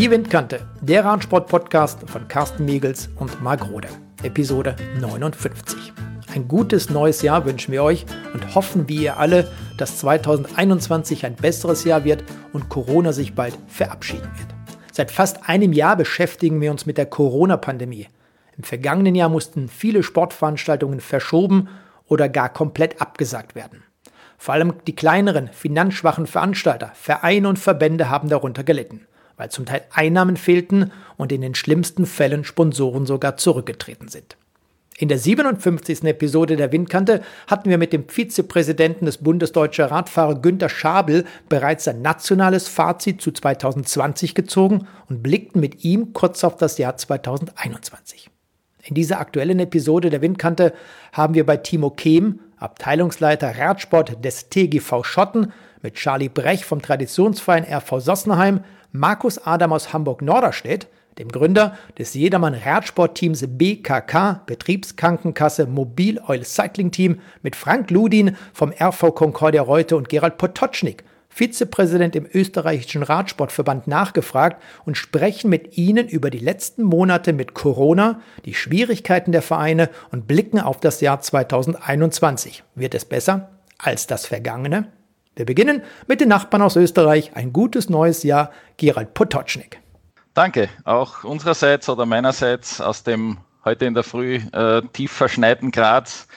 Die Windkante, der Radsport-Podcast von Carsten Miegels und Marc Rode, Episode 59. Ein gutes neues Jahr wünschen wir euch und hoffen wie ihr alle, dass 2021 ein besseres Jahr wird und Corona sich bald verabschieden wird. Seit fast einem Jahr beschäftigen wir uns mit der Corona-Pandemie. Im vergangenen Jahr mussten viele Sportveranstaltungen verschoben oder gar komplett abgesagt werden. Vor allem die kleineren, finanzschwachen Veranstalter, Vereine und Verbände haben darunter gelitten, weil zum Teil Einnahmen fehlten und in den schlimmsten Fällen Sponsoren sogar zurückgetreten sind. In der 57. Episode der Windkante hatten wir mit dem Vizepräsidenten des Bundes Deutscher Radfahrer Günther Schabl bereits ein nationales Fazit zu 2020 gezogen und blickten mit ihm kurz auf das Jahr 2021. In dieser aktuellen Episode der Windkante haben wir bei Timo Kehm, Abteilungsleiter Radsport des TGV Schotten, mit Charlie Brech vom Traditionsverein RV Sossenheim, Markus Adam aus Hamburg-Norderstedt, dem Gründer des Jedermann-Radsportteams BKK, Betriebskrankenkasse Mobil Oil Cycling Team, mit Frank Ludin vom RV Concordia Reute und Gerald Potocznik, Vizepräsident im österreichischen Radsportverband, nachgefragt und sprechen mit Ihnen über die letzten Monate mit Corona, die Schwierigkeiten der Vereine und blicken auf das Jahr 2021. Wird es besser als das vergangene? Wir beginnen mit den Nachbarn aus Österreich. Ein gutes neues Jahr, Gerald Potocznik. Danke, auch unsererseits oder meinerseits aus dem heute in der Früh tief verschneiten Graz.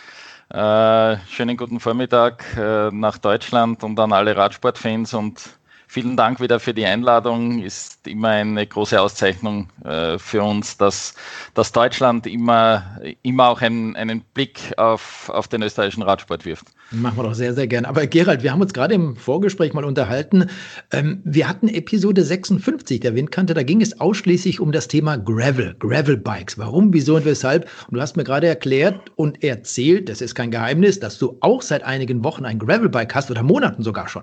Schönen guten Vormittag nach Deutschland und an alle Radsportfans und vielen Dank wieder für die Einladung. Ist immer eine große Auszeichnung für uns, dass Deutschland immer auch einen Blick auf den österreichischen Radsport wirft. Machen wir doch sehr, sehr gerne. Aber Gerald, wir haben uns gerade im Vorgespräch mal unterhalten. Wir hatten Episode 56 der Windkante, da ging es ausschließlich um das Thema Gravel-Bikes. Warum, wieso und weshalb? Und du hast mir gerade erklärt und erzählt, das ist kein Geheimnis, dass du auch seit einigen Wochen ein Gravel-Bike hast oder Monaten sogar schon.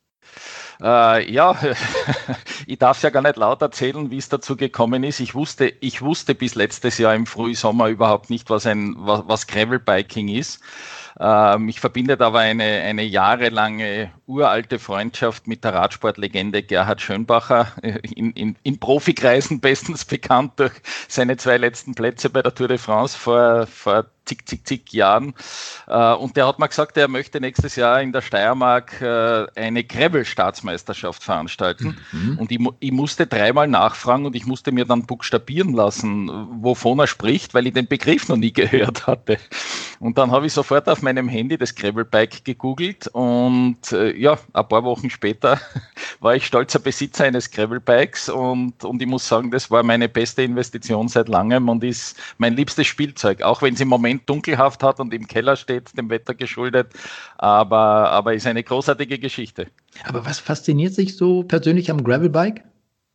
Ja, ich darf es ja gar nicht laut erzählen, wie es dazu gekommen ist. Ich wusste bis letztes Jahr im Frühsommer überhaupt nicht, was Gravelbiking ist. Ich verbinde aber eine jahrelange uralte Freundschaft mit der Radsportlegende Gerhard Schönbacher, in Profikreisen bestens bekannt durch seine 2 letzten Plätze bei der Tour de France vor zig Jahren. Und der hat mir gesagt, er möchte nächstes Jahr in der Steiermark eine Gravel-Staatsmeisterschaft veranstalten. Mhm. Und ich musste 3-mal nachfragen und ich musste mir dann buchstabieren lassen, wovon er spricht, weil ich den Begriff noch nie gehört hatte. Und dann habe ich sofort auf meinem Handy das Gravelbike gegoogelt und ein paar Wochen später war ich stolzer Besitzer eines Gravelbikes und ich muss sagen, das war meine beste Investition seit langem und ist mein liebstes Spielzeug, auch wenn es im Moment dunkelhaft hat und im Keller steht, dem Wetter geschuldet, aber ist eine großartige Geschichte. Aber was fasziniert sich so persönlich am Gravelbike?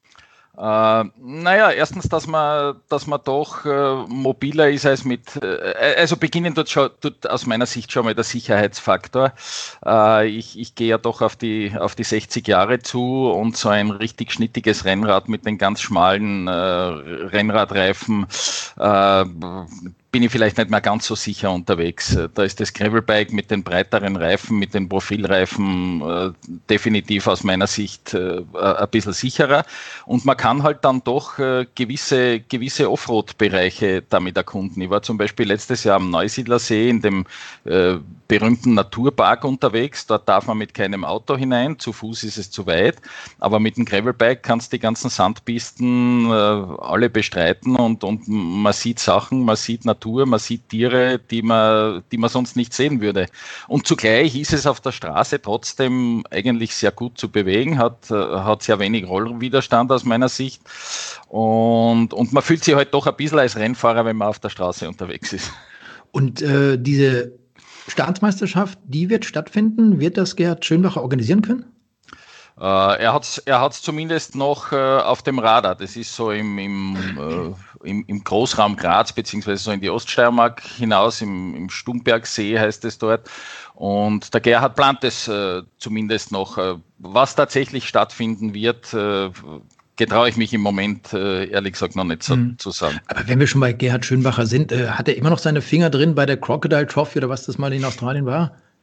Erstens, dass man doch mobiler ist als beginnen tut aus meiner Sicht schon mal der Sicherheitsfaktor. Ich gehe ja doch auf die 60 Jahre zu und so ein richtig schnittiges Rennrad mit den ganz schmalen Rennradreifen bin ich vielleicht nicht mehr ganz so sicher unterwegs. Da ist das Gravelbike mit den breiteren Reifen, mit den Profilreifen definitiv aus meiner Sicht ein bisschen sicherer. Und man kann halt dann doch gewisse Offroad-Bereiche damit erkunden. Ich war zum Beispiel letztes Jahr am Neusiedlersee in dem berühmten Naturpark unterwegs. Dort darf man mit keinem Auto hinein, zu Fuß ist es zu weit. Aber mit dem Gravelbike kannst du die ganzen Sandpisten alle bestreiten und man sieht Sachen, man sieht Natur, man sieht Tiere, die man sonst nicht sehen würde. Und zugleich ist es auf der Straße trotzdem eigentlich sehr gut zu bewegen, hat sehr wenig Rollwiderstand aus meiner Sicht und man fühlt sich halt doch ein bisschen als Rennfahrer, wenn man auf der Straße unterwegs ist. Und diese Staatsmeisterschaft, die wird stattfinden, wird das Gerhard Schönbacher organisieren können? Er hat's zumindest noch auf dem Radar. Das ist so im Großraum Graz, beziehungsweise so in die Oststeiermark hinaus, im Stumbergsee heißt es dort. Und der Gerhard plant es zumindest noch. Was tatsächlich stattfinden wird, getraue ich mich im Moment, ehrlich gesagt, noch nicht so zu sagen. Aber wenn wir schon bei Gerhard Schönbacher sind, hat er immer noch seine Finger drin bei der Crocodile Trophy oder was das mal in Australien war?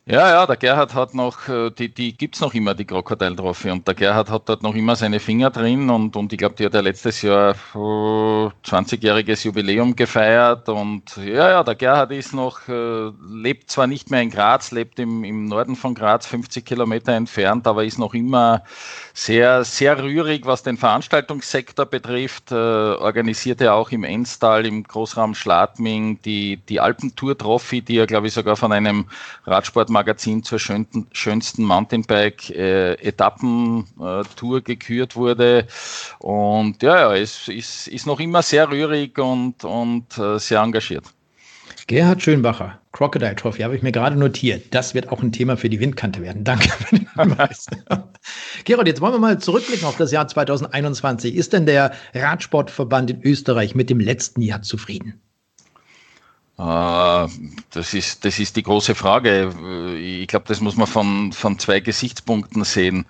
Ja, der Gerhard hat noch, die gibt's noch immer, die Crocodile Trophy, und der Gerhard hat dort noch immer seine Finger drin, und ich glaube, die hat ja letztes Jahr 20-jähriges Jubiläum gefeiert, und ja, der Gerhard ist noch, lebt zwar nicht mehr in Graz, lebt im Norden von Graz, 50 Kilometer entfernt, aber ist noch immer sehr, sehr rührig, was den Veranstaltungssektor betrifft, organisiert er auch im Enstal, im Großraum Schladming, die Alpentour Trophy, die ja, glaube ich, sogar von einem Radsportmagazin zur schönsten Mountainbike-Etappentour gekürt wurde. Und ja, es ist noch immer sehr rührig und sehr engagiert. Gerhard Schönbacher, Crocodile Trophy, habe ich mir gerade notiert. Das wird auch ein Thema für die Windkante werden. Danke für den Hinweis. Gerhard, jetzt wollen wir mal zurückblicken auf das Jahr 2021. Ist denn der Radsportverband in Österreich mit dem letzten Jahr zufrieden? Das ist die große Frage. Ich glaube, das muss man von zwei Gesichtspunkten sehen.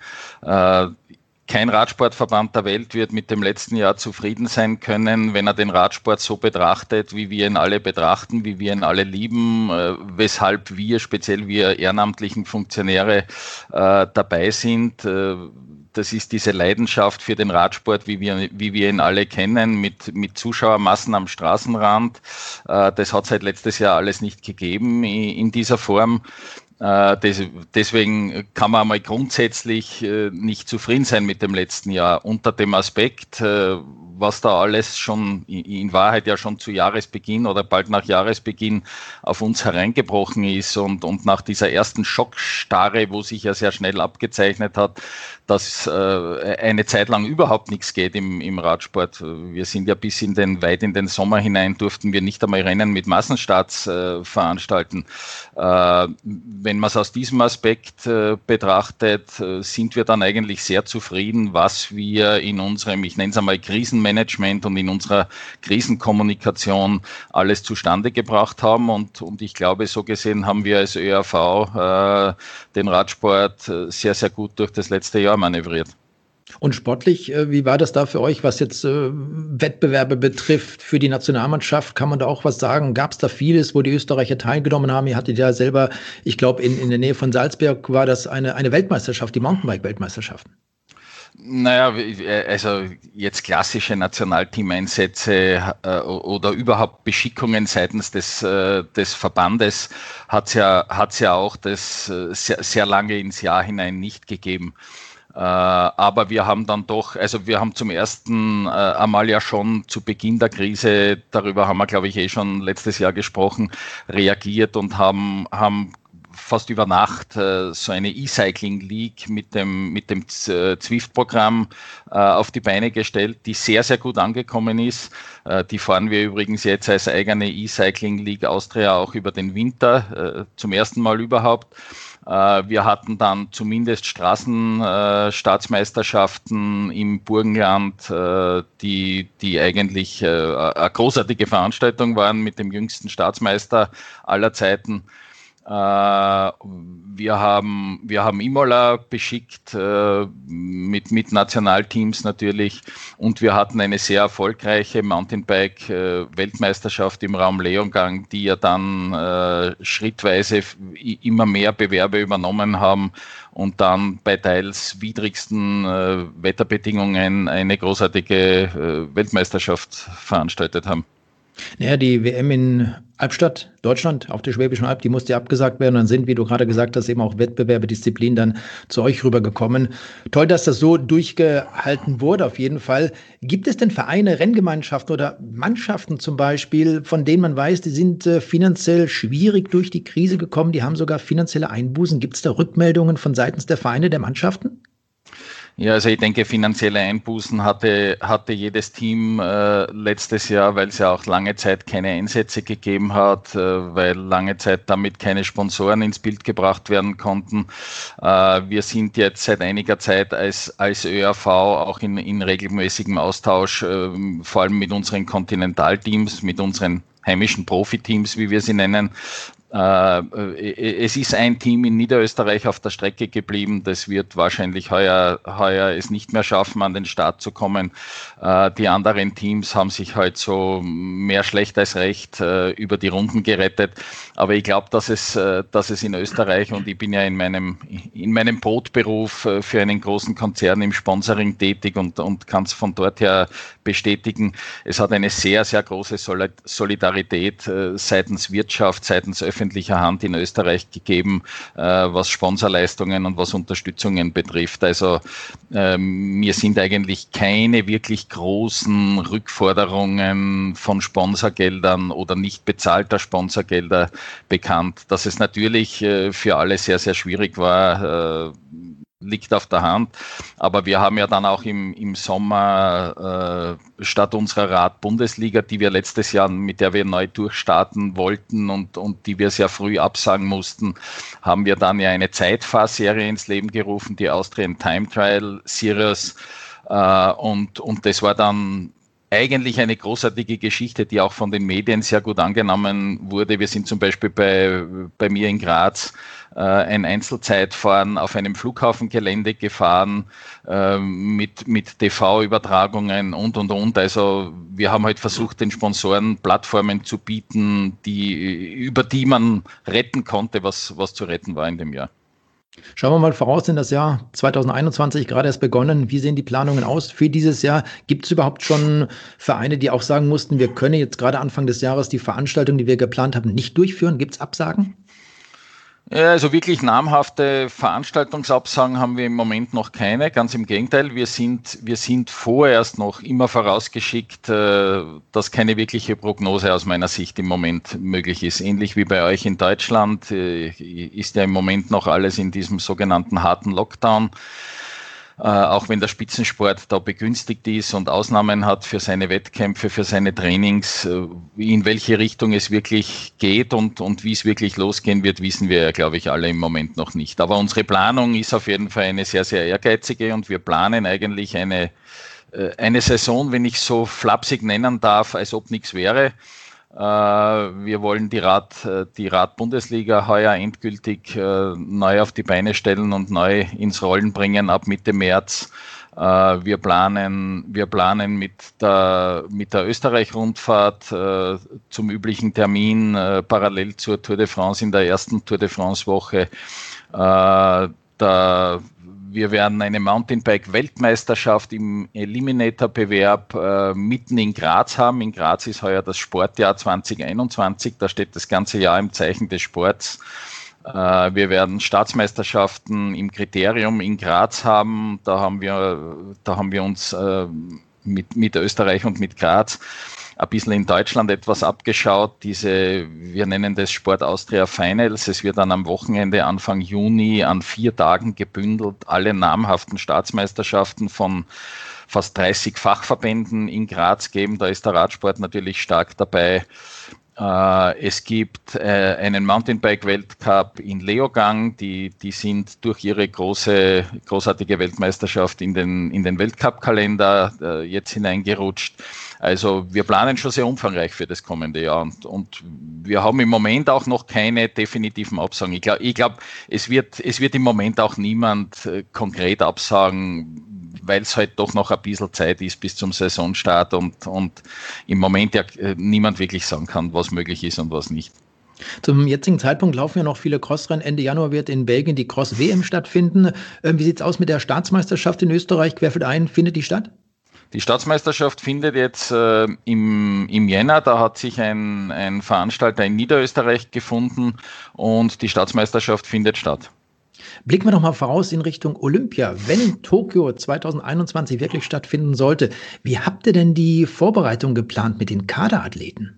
Kein Radsportverband der Welt wird mit dem letzten Jahr zufrieden sein können, wenn er den Radsport so betrachtet, wie wir ihn alle betrachten, wie wir ihn alle lieben, weshalb wir, speziell wir ehrenamtlichen Funktionäre, dabei sind. Das ist diese Leidenschaft für den Radsport, wie wir ihn alle kennen, mit Zuschauermassen am Straßenrand. Das hat es seit letztes Jahr alles nicht gegeben in dieser Form. Deswegen kann man einmal grundsätzlich nicht zufrieden sein mit dem letzten Jahr, unter dem Aspekt, was da alles schon in Wahrheit ja schon zu Jahresbeginn oder bald nach Jahresbeginn auf uns hereingebrochen ist, und nach dieser ersten Schockstarre, wo sich ja sehr schnell abgezeichnet hat, dass eine Zeit lang überhaupt nichts geht im Radsport. Wir sind ja weit in den Sommer hinein, durften wir nicht einmal Rennen mit Massenstarts veranstalten. Wenn man es aus diesem Aspekt betrachtet, sind wir dann eigentlich sehr zufrieden, was wir in unserem, ich nenne es einmal Krisenmanagement und in unserer Krisenkommunikation alles zustande gebracht haben. Und ich glaube, so gesehen haben wir als ÖRV den Radsport sehr, sehr gut durch das letzte Jahr manövriert. Und sportlich, wie war das da für euch, was jetzt Wettbewerbe betrifft für die Nationalmannschaft? Kann man da auch was sagen? Gab es da vieles, wo die Österreicher teilgenommen haben? Ihr hattet ja selber, ich glaube, in der Nähe von Salzburg war das eine Weltmeisterschaft, die Mountainbike-Weltmeisterschaften. Naja, also jetzt klassische Nationalteameinsätze oder überhaupt Beschickungen seitens des Verbandes hat's ja auch das sehr, sehr lange ins Jahr hinein nicht gegeben. Aber wir haben dann doch, also wir haben zum ersten einmal ja schon zu Beginn der Krise, darüber haben wir, glaube ich, schon letztes Jahr gesprochen, reagiert und haben fast über Nacht so eine E-Cycling League mit dem Zwift-Programm auf die Beine gestellt, die sehr, sehr gut angekommen ist. Die fahren wir übrigens jetzt als eigene E-Cycling League Austria auch über den Winter, zum ersten Mal überhaupt. Wir hatten dann zumindest Straßenstaatsmeisterschaften im Burgenland, die eigentlich eine großartige Veranstaltung waren mit dem jüngsten Staatsmeister aller Zeiten. Wir haben Imola beschickt mit Nationalteams natürlich, und wir hatten eine sehr erfolgreiche Mountainbike-Weltmeisterschaft im Raum Leongang, die ja dann schrittweise immer mehr Bewerbe übernommen haben und dann bei teils widrigsten Wetterbedingungen eine großartige Weltmeisterschaft veranstaltet haben. Naja, die WM in Albstadt, Deutschland, auf der Schwäbischen Alb, die musste ja abgesagt werden. Dann sind, wie du gerade gesagt hast, eben auch Wettbewerbe, Disziplinen dann zu euch rübergekommen. Toll, dass das so durchgehalten wurde, auf jeden Fall. Gibt es denn Vereine, Renngemeinschaften oder Mannschaften zum Beispiel, von denen man weiß, die sind finanziell schwierig durch die Krise gekommen, die haben sogar finanzielle Einbußen? Gibt es da Rückmeldungen von seitens der Vereine, der Mannschaften? Ja, also ich denke, finanzielle Einbußen hatte jedes Team letztes Jahr, weil es ja auch lange Zeit keine Einsätze gegeben hat, weil lange Zeit damit keine Sponsoren ins Bild gebracht werden konnten. Wir sind jetzt seit einiger Zeit als ÖRV auch in regelmäßigem Austausch, vor allem mit unseren Kontinentalteams, mit unseren heimischen Profiteams, wie wir sie nennen, Es ist ein Team in Niederösterreich auf der Strecke geblieben. Das wird wahrscheinlich heuer es nicht mehr schaffen, an den Start zu kommen. Die anderen Teams haben sich halt so mehr schlecht als recht über die Runden gerettet. Aber ich glaube, dass es in Österreich, und ich bin ja in meinem Brotberuf für einen großen Konzern im Sponsoring tätig und kann es von dort her bestätigen, es hat eine sehr, sehr große Solidarität seitens Wirtschaft, seitens öffentlicher Hand in Österreich gegeben, was Sponsorleistungen und was Unterstützungen betrifft. Also mir sind eigentlich keine wirklich großen Rückforderungen von Sponsorgeldern oder nicht bezahlter Sponsorgelder bekannt. Dass es natürlich für alle sehr, sehr schwierig war, liegt auf der Hand. Aber wir haben ja dann auch im Sommer statt unserer Rad-Bundesliga, die wir letztes Jahr, mit der wir neu durchstarten wollten und die wir sehr früh absagen mussten, haben wir dann ja eine Zeitfahrserie ins Leben gerufen, die Austrian Time Trial Series. Und das war dann eigentlich eine großartige Geschichte, die auch von den Medien sehr gut angenommen wurde. Wir sind zum Beispiel bei mir in Graz ein Einzelzeitfahren auf einem Flughafengelände gefahren mit TV-Übertragungen und. Also wir haben halt versucht, den Sponsoren Plattformen zu bieten, über die man retten konnte, was zu retten war in dem Jahr. Schauen wir mal voraus in das Jahr 2021, gerade erst begonnen. Wie sehen die Planungen aus für dieses Jahr? Gibt es überhaupt schon Vereine, die auch sagen mussten, wir können jetzt gerade Anfang des Jahres die Veranstaltung, die wir geplant haben, nicht durchführen? Gibt es Absagen? Ja, also wirklich namhafte Veranstaltungsabsagen haben wir im Moment noch keine. Ganz im Gegenteil, wir sind vorerst noch immer vorausgeschickt, dass keine wirkliche Prognose aus meiner Sicht im Moment möglich ist. Ähnlich wie bei euch in Deutschland ist ja im Moment noch alles in diesem sogenannten harten Lockdown. Auch wenn der Spitzensport da begünstigt ist und Ausnahmen hat für seine Wettkämpfe, für seine Trainings, in welche Richtung es wirklich geht und wie es wirklich losgehen wird, wissen wir ja, glaube ich, alle im Moment noch nicht. Aber unsere Planung ist auf jeden Fall eine sehr, sehr ehrgeizige und wir planen eigentlich eine Saison, wenn ich so flapsig nennen darf, als ob nichts wäre. Wir wollen die Rad-Bundesliga heuer endgültig neu auf die Beine stellen und neu ins Rollen bringen ab Mitte März. Wir planen mit der Österreich-Rundfahrt zum üblichen Termin parallel zur Tour de France in der ersten Tour de France-Woche. Wir werden eine Mountainbike-Weltmeisterschaft im Eliminator-Bewerb mitten in Graz haben. In Graz ist heuer das Sportjahr 2021. Da steht das ganze Jahr im Zeichen des Sports. Wir werden Staatsmeisterschaften im Kriterium in Graz haben. Da haben wir uns mit Österreich und mit Graz ein bisschen in Deutschland etwas abgeschaut. Wir nennen das Sport Austria Finals. Es wird dann am Wochenende Anfang Juni an 4 Tagen gebündelt alle namhaften Staatsmeisterschaften von fast 30 Fachverbänden in Graz geben. Da ist der Radsport natürlich stark dabei. Es gibt einen Mountainbike-Weltcup in Leogang, die sind durch ihre großartige Weltmeisterschaft in den Weltcup-Kalender jetzt hineingerutscht. Also wir planen schon sehr umfangreich für das kommende Jahr und wir haben im Moment auch noch keine definitiven Absagen. Ich glaube, es wird im Moment auch niemand konkret absagen, weil es halt doch noch ein bisschen Zeit ist bis zum Saisonstart und im Moment ja niemand wirklich sagen kann, was möglich ist und was nicht. Zum jetzigen Zeitpunkt laufen ja noch viele Crossrennen. Ende Januar wird in Belgien die Cross-WM stattfinden. Wie sieht es aus mit der Staatsmeisterschaft in Österreich? Querfeldein, findet die statt? Die Staatsmeisterschaft findet jetzt im Jänner, da hat sich ein Veranstalter in Niederösterreich gefunden und die Staatsmeisterschaft findet statt. Blicken wir doch mal voraus in Richtung Olympia. Wenn Tokio 2021 wirklich stattfinden sollte, wie habt ihr denn die Vorbereitung geplant mit den Kaderathleten?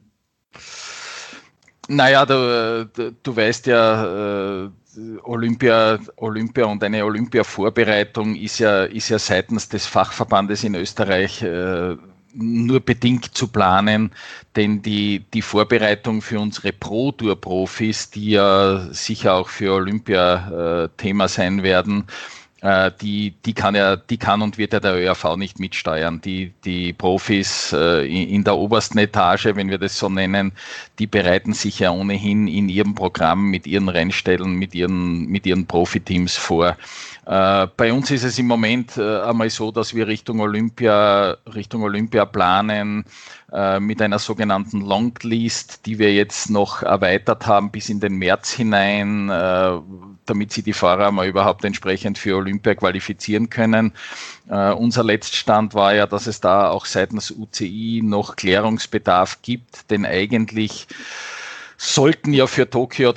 Naja, du weißt ja, Olympia und eine Olympia-Vorbereitung ist ja seitens des Fachverbandes in Österreich nur bedingt zu planen, denn die Vorbereitung für unsere Pro-Tour-Profis, die ja sicher auch für Olympia Thema sein werden, Die kann und wird ja der ÖRV nicht mitsteuern. Die Profis in der obersten Etage, wenn wir das so nennen, die bereiten sich ja ohnehin in ihrem Programm mit ihren Rennstellen, mit ihren Profiteams vor. Bei uns ist es im Moment einmal so, dass wir Richtung Olympia planen mit einer sogenannten Longlist, die wir jetzt noch erweitert haben bis in den März hinein, damit sie die Fahrer mal überhaupt entsprechend für Olympia qualifizieren können. Unser Letztstand war ja, dass es da auch seitens UCI noch Klärungsbedarf gibt, denn eigentlich sollten ja für Tokio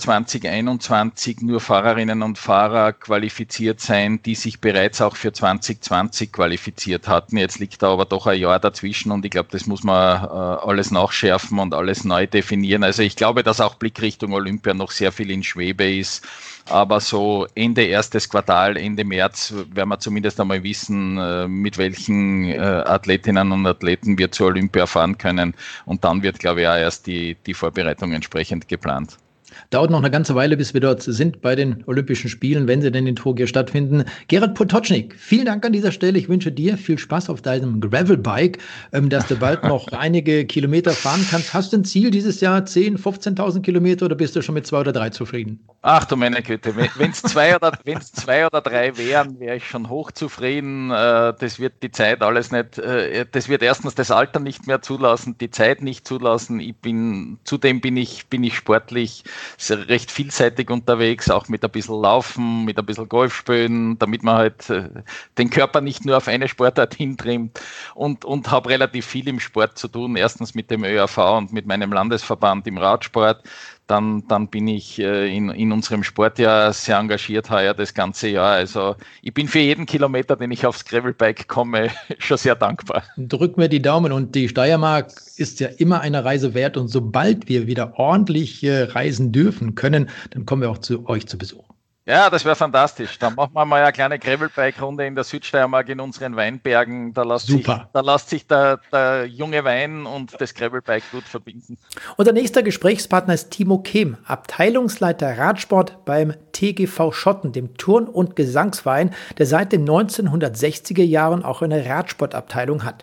2021 nur Fahrerinnen und Fahrer qualifiziert sein, die sich bereits auch für 2020 qualifiziert hatten. Jetzt liegt da aber doch ein Jahr dazwischen und ich glaube, das muss man alles nachschärfen und alles neu definieren. Also ich glaube, dass auch Blickrichtung Olympia noch sehr viel in Schwebe ist. Aber so Ende erstes Quartal, Ende März werden wir zumindest einmal wissen, mit welchen Athletinnen und Athleten wir zur Olympia fahren können. Und dann wird, glaube ich, auch erst die Vorbereitung entsprechend geplant. Dauert noch eine ganze Weile, bis wir dort sind bei den Olympischen Spielen, wenn sie denn in Tokio stattfinden. Gerhard Potocznik, vielen Dank an dieser Stelle. Ich wünsche dir viel Spaß auf deinem Gravelbike, dass du bald noch einige Kilometer fahren kannst. Hast du ein Ziel dieses Jahr, 10.000, 15.000 Kilometer, oder bist du schon mit 2 oder 3 zufrieden? Ach du meine Güte, wenn es zwei oder drei wären, wäre ich schon hochzufrieden. Das wird die Zeit alles nicht, das wird erstens das Alter nicht mehr zulassen, die Zeit nicht zulassen. Zudem bin ich sportlich recht vielseitig unterwegs, auch mit ein bisschen Laufen, mit ein bisschen Golf spielen, damit man halt den Körper nicht nur auf eine Sportart hintrimmt und habe relativ viel im Sport zu tun. Erstens mit dem ÖRV und mit meinem Landesverband im Radsport. Dann bin ich in unserem Sport ja sehr engagiert heuer das ganze Jahr. Also ich bin für jeden Kilometer, den ich aufs Gravelbike komme, schon sehr dankbar. Drück mir die Daumen, und die Steiermark ist ja immer eine Reise wert, und sobald wir wieder ordentlich reisen dürfen können, dann kommen wir auch zu euch zu Besuch. Ja, das wäre fantastisch. Dann machen wir mal eine kleine Gravelbike-Runde in der Südsteiermark in unseren Weinbergen. Da lässt sich der junge Wein und das Gravelbike gut verbinden. Unser nächster Gesprächspartner ist Timo Kehm, Abteilungsleiter Radsport beim TGV Schotten, dem Turn- und Gesangsverein, der seit den 1960er Jahren auch eine Radsportabteilung hat.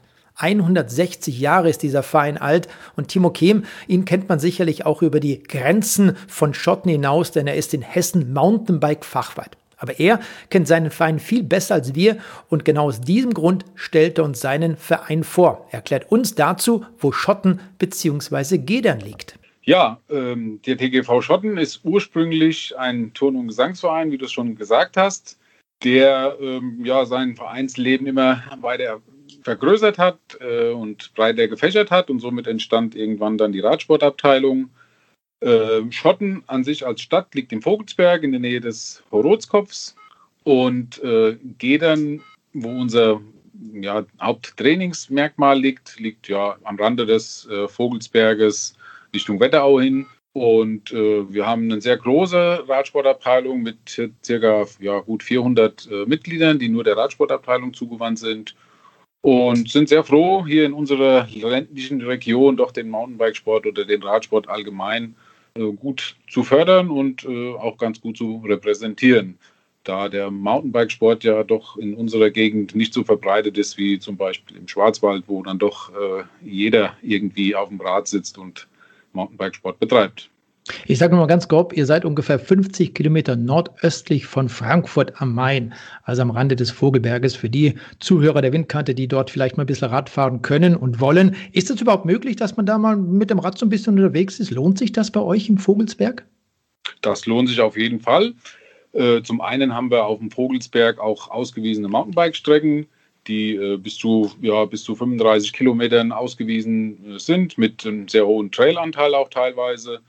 160 Jahre ist dieser Verein alt, und Timo Kehm, ihn kennt man sicherlich auch über die Grenzen von Schotten hinaus, denn er ist in Hessen Mountainbike-Fachweit. Aber er kennt seinen Verein viel besser als wir, und genau aus diesem Grund stellt er uns seinen Verein vor. Er erklärt uns dazu, wo Schotten bzw. Gedern liegt. Ja, der TGV Schotten ist ursprünglich ein Turn- und Gesangsverein, wie du es schon gesagt hast, der sein Vereinsleben immer weiter vergrößert hat und breiter gefächert hat, und somit entstand irgendwann dann die Radsportabteilung. Schotten an sich als Stadt liegt im Vogelsberg in der Nähe des Horotskopfs, und Gedern, wo unser Haupttrainingsmerkmal liegt am Rande des Vogelsberges Richtung Wetterau hin. Und wir haben eine sehr große Radsportabteilung mit circa gut 400 Mitgliedern, die nur der Radsportabteilung zugewandt sind. Und sind sehr froh, hier in unserer ländlichen Region doch den Mountainbikesport oder den Radsport allgemein gut zu fördern und auch ganz gut zu repräsentieren, da der Mountainbikesport ja doch in unserer Gegend nicht so verbreitet ist wie zum Beispiel im Schwarzwald, wo dann doch jeder irgendwie auf dem Rad sitzt und Mountainbikesport betreibt. Ich sage nochmal ganz grob, ihr seid ungefähr 50 Kilometer nordöstlich von Frankfurt am Main, also am Rande des Vogelberges. Für die Zuhörer der Windkante, die dort vielleicht mal ein bisschen Rad fahren können und wollen. Ist es überhaupt möglich, dass man da mal mit dem Rad so ein bisschen unterwegs ist? Lohnt sich das bei euch im Vogelsberg? Das lohnt sich auf jeden Fall. Zum einen haben wir auf dem Vogelsberg auch ausgewiesene Mountainbike-Strecken, die bis zu 35 Kilometern ausgewiesen sind, mit einem sehr hohen Trailanteil auch teilweise.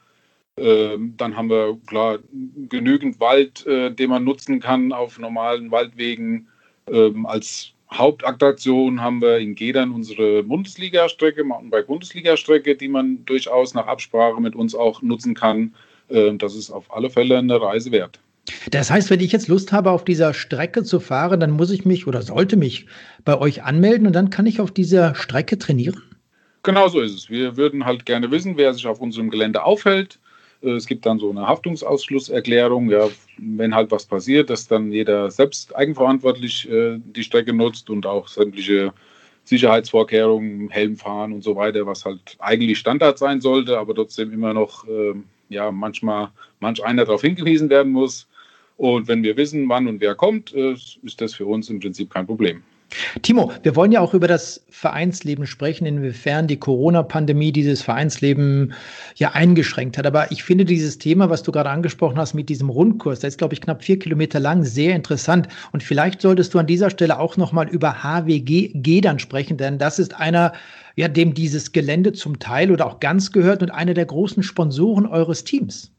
Dann haben wir genügend Wald, den man nutzen kann auf normalen Waldwegen. Als Hauptattraktion haben wir in Gedern unsere Bundesliga-Strecke, Mountainbike-Bundesliga-Strecke, die man durchaus nach Absprache mit uns auch nutzen kann. Das ist auf alle Fälle eine Reise wert. Das heißt, wenn ich jetzt Lust habe, auf dieser Strecke zu fahren, dann muss ich mich oder sollte mich bei euch anmelden, und dann kann ich auf dieser Strecke trainieren? Genau so ist es. Wir würden halt gerne wissen, wer sich auf unserem Gelände aufhält. Es gibt dann so eine Haftungsausschlusserklärung, ja, wenn halt was passiert, dass dann jeder selbst eigenverantwortlich die Strecke nutzt und auch sämtliche Sicherheitsvorkehrungen, Helm fahren und so weiter, was halt eigentlich Standard sein sollte, aber trotzdem immer noch manch einer darauf hingewiesen werden muss. Und wenn wir wissen, wann und wer kommt, ist das für uns im Prinzip kein Problem. Timo, wir wollen ja auch über das Vereinsleben sprechen, inwiefern die Corona-Pandemie dieses Vereinsleben ja eingeschränkt hat. Aber ich finde dieses Thema, was du gerade angesprochen hast mit diesem Rundkurs, der ist, glaube ich, knapp 4 Kilometer lang, sehr interessant. Und vielleicht solltest du an dieser Stelle auch nochmal über HWG Gedern sprechen, denn das ist einer, ja, dem dieses Gelände zum Teil oder auch ganz gehört und einer der großen Sponsoren eures Teams.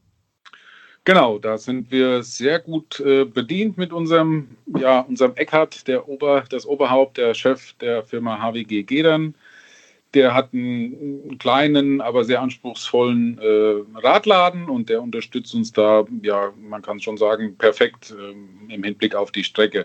Genau, da sind wir sehr gut bedient mit unserem Eckhard, das Oberhaupt, der Chef der Firma HWG Gedern. Der hat einen kleinen, aber sehr anspruchsvollen Radladen und der unterstützt uns da, ja, man kann schon sagen, perfekt im Hinblick auf die Strecke.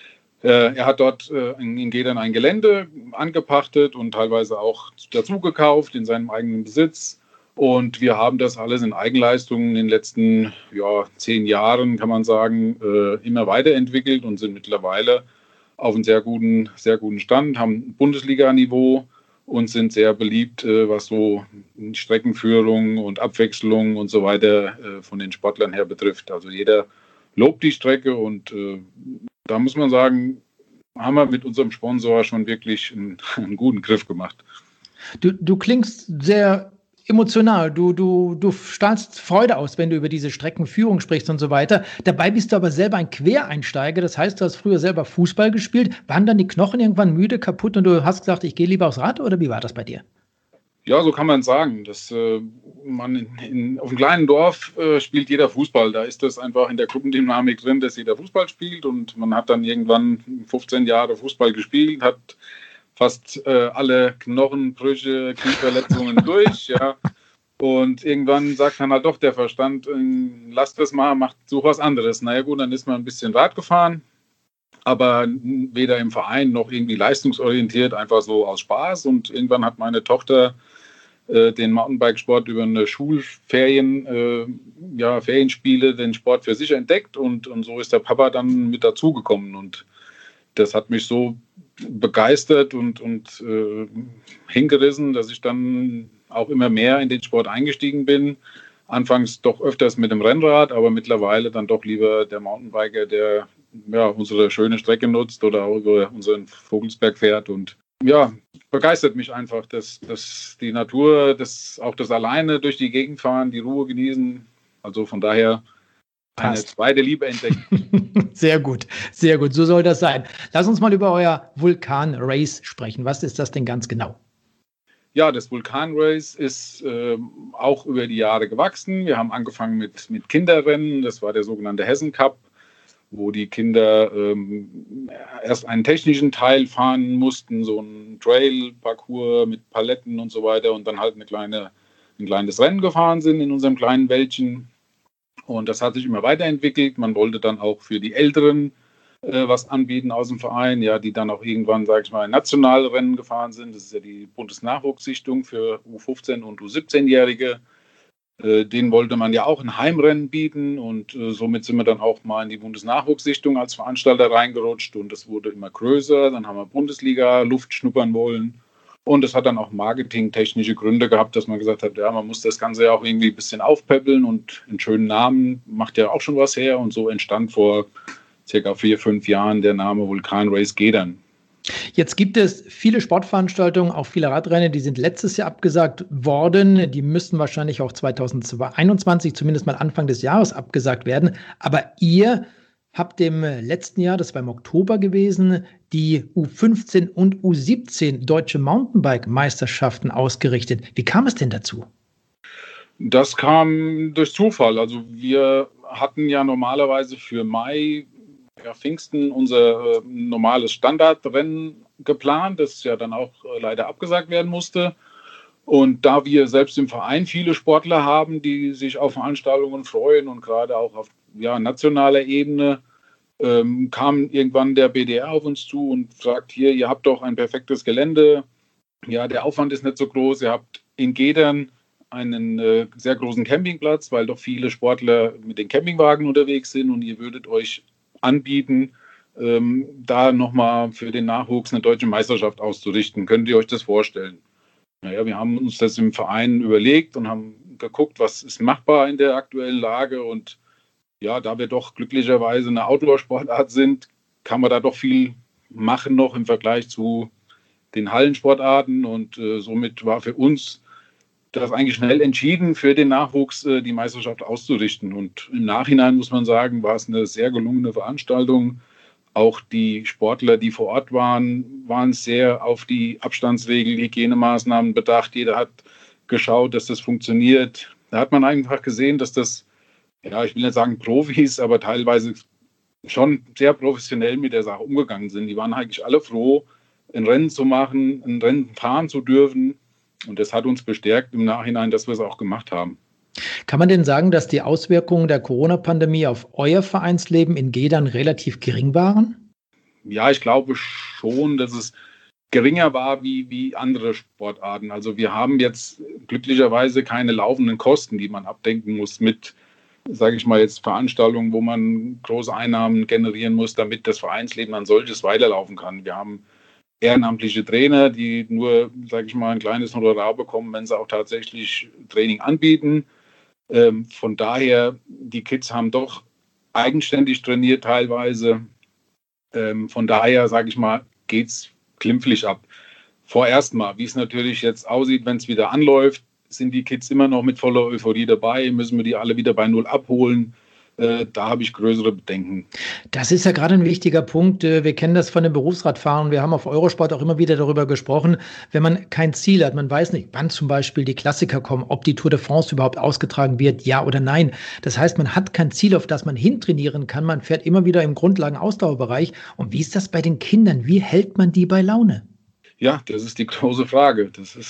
Er hat dort in Gedern ein Gelände angepachtet und teilweise auch dazu gekauft in seinem eigenen Besitz. Und wir haben das alles in Eigenleistung in den letzten 10 Jahren, kann man sagen, immer weiterentwickelt und sind mittlerweile auf einem sehr guten Stand, haben Bundesliga-Niveau und sind sehr beliebt, was so Streckenführung und Abwechslung und so weiter von den Sportlern her betrifft. Also jeder lobt die Strecke und da muss man sagen, haben wir mit unserem Sponsor schon wirklich einen guten Griff gemacht. Du klingst sehr emotional, du strahlst Freude aus, wenn du über diese Streckenführung sprichst und so weiter. Dabei bist du aber selber ein Quereinsteiger, das heißt, du hast früher selber Fußball gespielt. Waren dann die Knochen irgendwann müde, kaputt und du hast gesagt, ich gehe lieber aufs Rad, oder wie war das bei dir? Ja, so kann man sagen. Dass man auf einem kleinen Dorf spielt jeder Fußball. Da ist das einfach in der Gruppendynamik drin, dass jeder Fußball spielt und man hat dann irgendwann 15 Jahre Fußball gespielt, hat fast alle Knochenbrüche, Knieverletzungen durch, ja. Und irgendwann sagt dann halt doch der Verstand, lass das mal, such was anderes. Naja gut, dann ist man ein bisschen Rad gefahren, aber weder im Verein noch irgendwie leistungsorientiert, einfach so aus Spaß. Und irgendwann hat meine Tochter den Mountainbikesport über eine Ferienspiele, den Sport für sich entdeckt und so ist der Papa dann mit dazugekommen. Und das hat mich so begeistert und hingerissen, dass ich dann auch immer mehr in den Sport eingestiegen bin. Anfangs doch öfters mit dem Rennrad, aber mittlerweile dann doch lieber der Mountainbiker, der unsere schöne Strecke nutzt oder auch über unseren Vogelsberg fährt. Und ja, begeistert mich einfach, dass die Natur, auch das alleine durch die Gegend fahren, die Ruhe genießen. Also von daher eine zweite Liebe entdecken. Sehr gut, sehr gut. So soll das sein. Lass uns mal über euer Vulkan-Race sprechen. Was ist das denn ganz genau? Ja, das Vulkan-Race ist auch über die Jahre gewachsen. Wir haben angefangen mit Kinderrennen. Das war der sogenannte Hessen Cup, wo die Kinder erst einen technischen Teil fahren mussten, so ein Trail-Parcours mit Paletten und so weiter und dann halt ein kleines Rennen gefahren sind in unserem kleinen Wäldchen. Und das hat sich immer weiterentwickelt. Man wollte dann auch für die Älteren was anbieten aus dem Verein, ja, die dann auch irgendwann, sage ich mal, nationale Rennen gefahren sind. Das ist ja die Bundesnachwuchssichtung für U15- und U17-Jährige. Denen wollte man ja auch ein Heimrennen bieten und somit sind wir dann auch mal in die Bundesnachwuchssichtung als Veranstalter reingerutscht und das wurde immer größer. Dann haben wir Bundesliga Luft schnuppern wollen. Und es hat dann auch marketingtechnische Gründe gehabt, dass man gesagt hat, ja, man muss das Ganze ja auch irgendwie ein bisschen aufpäppeln und einen schönen Namen macht ja auch schon was her. Und so entstand vor circa 4-5 Jahren der Name Vulkan Race Gedern. Jetzt gibt es viele Sportveranstaltungen, auch viele Radrennen, die sind letztes Jahr abgesagt worden. Die müssten wahrscheinlich auch 2021, zumindest mal Anfang des Jahres, abgesagt werden. Aber ihr habt im letzten Jahr, das war im Oktober gewesen, die U15 und U17 Deutsche Mountainbike-Meisterschaften ausgerichtet. Wie kam es denn dazu? Das kam durch Zufall. Also wir hatten ja normalerweise für Mai, Pfingsten, unser normales Standardrennen geplant, das ja dann auch leider abgesagt werden musste. Und da wir selbst im Verein viele Sportler haben, die sich auf Veranstaltungen freuen und gerade auch auf nationaler Ebene, kam irgendwann der BDR auf uns zu und sagt, hier, ihr habt doch ein perfektes Gelände. Ja, der Aufwand ist nicht so groß. Ihr habt in Gedern einen sehr großen Campingplatz, weil doch viele Sportler mit den Campingwagen unterwegs sind und ihr würdet euch anbieten, da nochmal für den Nachwuchs eine deutsche Meisterschaft auszurichten. Könnt ihr euch das vorstellen? Naja, wir haben uns das im Verein überlegt und haben geguckt, was ist machbar in der aktuellen Lage. Und ja, da wir doch glücklicherweise eine Outdoor-Sportart sind, kann man da doch viel machen noch im Vergleich zu den Hallensportarten. Und somit war für uns das eigentlich schnell entschieden, für den Nachwuchs die Meisterschaft auszurichten. Und im Nachhinein muss man sagen, war es eine sehr gelungene Veranstaltung. Auch die Sportler, die vor Ort waren sehr auf die Abstandsregeln, Hygienemaßnahmen bedacht. Jeder hat geschaut, dass das funktioniert. Da hat man einfach gesehen, dass das, ja, ich will nicht sagen Profis, aber teilweise schon sehr professionell mit der Sache umgegangen sind. Die waren eigentlich alle froh, ein Rennen zu machen, ein Rennen fahren zu dürfen. Und das hat uns bestärkt im Nachhinein, dass wir es auch gemacht haben. Kann man denn sagen, dass die Auswirkungen der Corona-Pandemie auf euer Vereinsleben in Gedern relativ gering waren? Ja, ich glaube schon, dass es geringer war wie andere Sportarten. Also wir haben jetzt glücklicherweise keine laufenden Kosten, die man abdenken muss mit, sage ich mal jetzt, Veranstaltungen, wo man große Einnahmen generieren muss, damit das Vereinsleben als solches weiterlaufen kann. Wir haben ehrenamtliche Trainer, die nur, sage ich mal, ein kleines Honorar bekommen, wenn sie auch tatsächlich Training anbieten. Von daher, die Kids haben doch eigenständig trainiert teilweise. Von daher, sage ich mal, geht es glimpflich ab. Vorerst mal, wie es natürlich jetzt aussieht, wenn es wieder anläuft, sind die Kids immer noch mit voller Euphorie dabei, müssen wir die alle wieder bei Null abholen. Da habe ich größere Bedenken. Das ist ja gerade ein wichtiger Punkt. Wir kennen das von den Berufsradfahrern. Wir haben auf Eurosport auch immer wieder darüber gesprochen. Wenn man kein Ziel hat, man weiß nicht, wann zum Beispiel die Klassiker kommen, ob die Tour de France überhaupt ausgetragen wird, ja oder nein. Das heißt, man hat kein Ziel, auf das man hintrainieren kann. Man fährt immer wieder im Grundlagen-Ausdauerbereich. Und wie ist das bei den Kindern? Wie hält man die bei Laune? Ja, das ist die große Frage.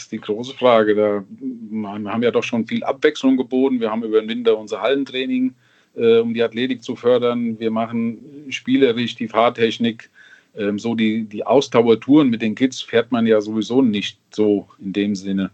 Wir haben ja doch schon viel Abwechslung geboten. Wir haben über den Winter unser Hallentraining, um die Athletik zu fördern. Wir machen spielerisch die Fahrtechnik. So die Ausdauertouren mit den Kids fährt man ja sowieso nicht so in dem Sinne.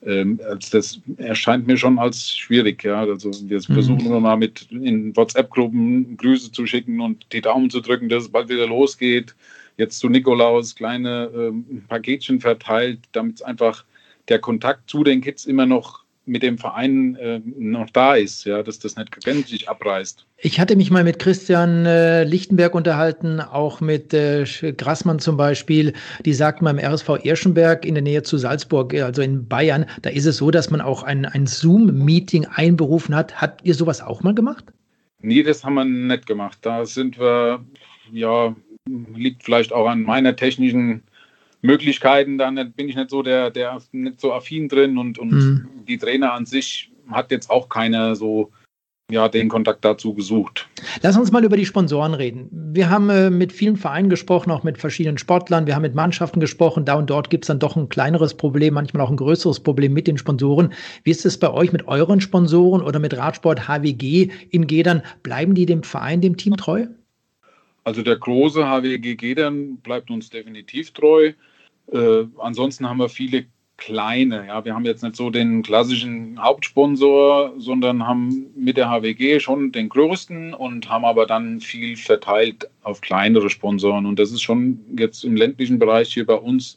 Das erscheint mir schon als schwierig. Ja. Also wir versuchen immer mal in WhatsApp-Gruppen Grüße zu schicken und die Daumen zu drücken, dass es bald wieder losgeht. Jetzt zu Nikolaus kleine Paketchen verteilt, damit einfach der Kontakt zu den Kids immer noch mit dem Verein noch da ist, ja, dass das nicht gänzlich abreißt. Ich hatte mich mal mit Christian Lichtenberg unterhalten, auch mit Grassmann zum Beispiel. Die sagten beim RSV Irschenberg in der Nähe zu Salzburg, also in Bayern, da ist es so, dass man auch ein Zoom-Meeting einberufen hat. Habt ihr sowas auch mal gemacht? Nee, das haben wir nicht gemacht. Da sind wir, ja, liegt vielleicht auch an meiner technischen Möglichkeiten, dann bin ich nicht so der nicht so affin drin und die Trainer an sich hat jetzt auch keiner so den Kontakt dazu gesucht. Lass uns mal über die Sponsoren reden. Wir haben mit vielen Vereinen gesprochen, auch mit verschiedenen Sportlern, wir haben mit Mannschaften gesprochen, da und dort gibt es dann doch ein kleineres Problem, manchmal auch ein größeres Problem mit den Sponsoren. Wie ist es bei euch mit euren Sponsoren oder mit Radsport HWG in Gedern? Bleiben die dem Verein, dem Team treu? Also der große HWG Gedern bleibt uns definitiv treu. Ansonsten haben wir viele kleine. Ja, wir haben jetzt nicht so den klassischen Hauptsponsor, sondern haben mit der HWG schon den größten und haben aber dann viel verteilt auf kleinere Sponsoren. Und das ist schon jetzt im ländlichen Bereich hier bei uns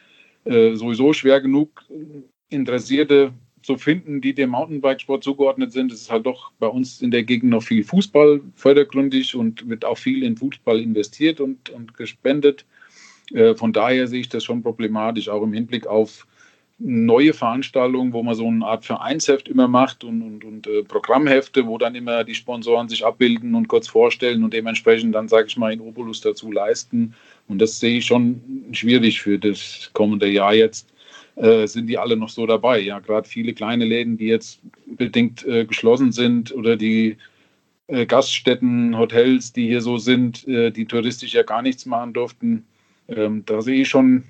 sowieso schwer genug, Interessierte zu finden, die dem Mountainbikesport zugeordnet sind. Es ist halt doch bei uns in der Gegend noch viel Fußball vordergründig und wird auch viel in Fußball investiert und gespendet. Von daher sehe ich das schon problematisch, auch im Hinblick auf neue Veranstaltungen, wo man so eine Art Vereinsheft immer macht und Programmhefte, wo dann immer die Sponsoren sich abbilden und kurz vorstellen und dementsprechend dann, sage ich mal, in Obolus dazu leisten. Und das sehe ich schon schwierig für das kommende Jahr jetzt. Sind die alle noch so dabei? Ja, gerade viele kleine Läden, die jetzt bedingt geschlossen sind oder die Gaststätten, Hotels, die hier so sind, die touristisch ja gar nichts machen durften. Da sehe ich schon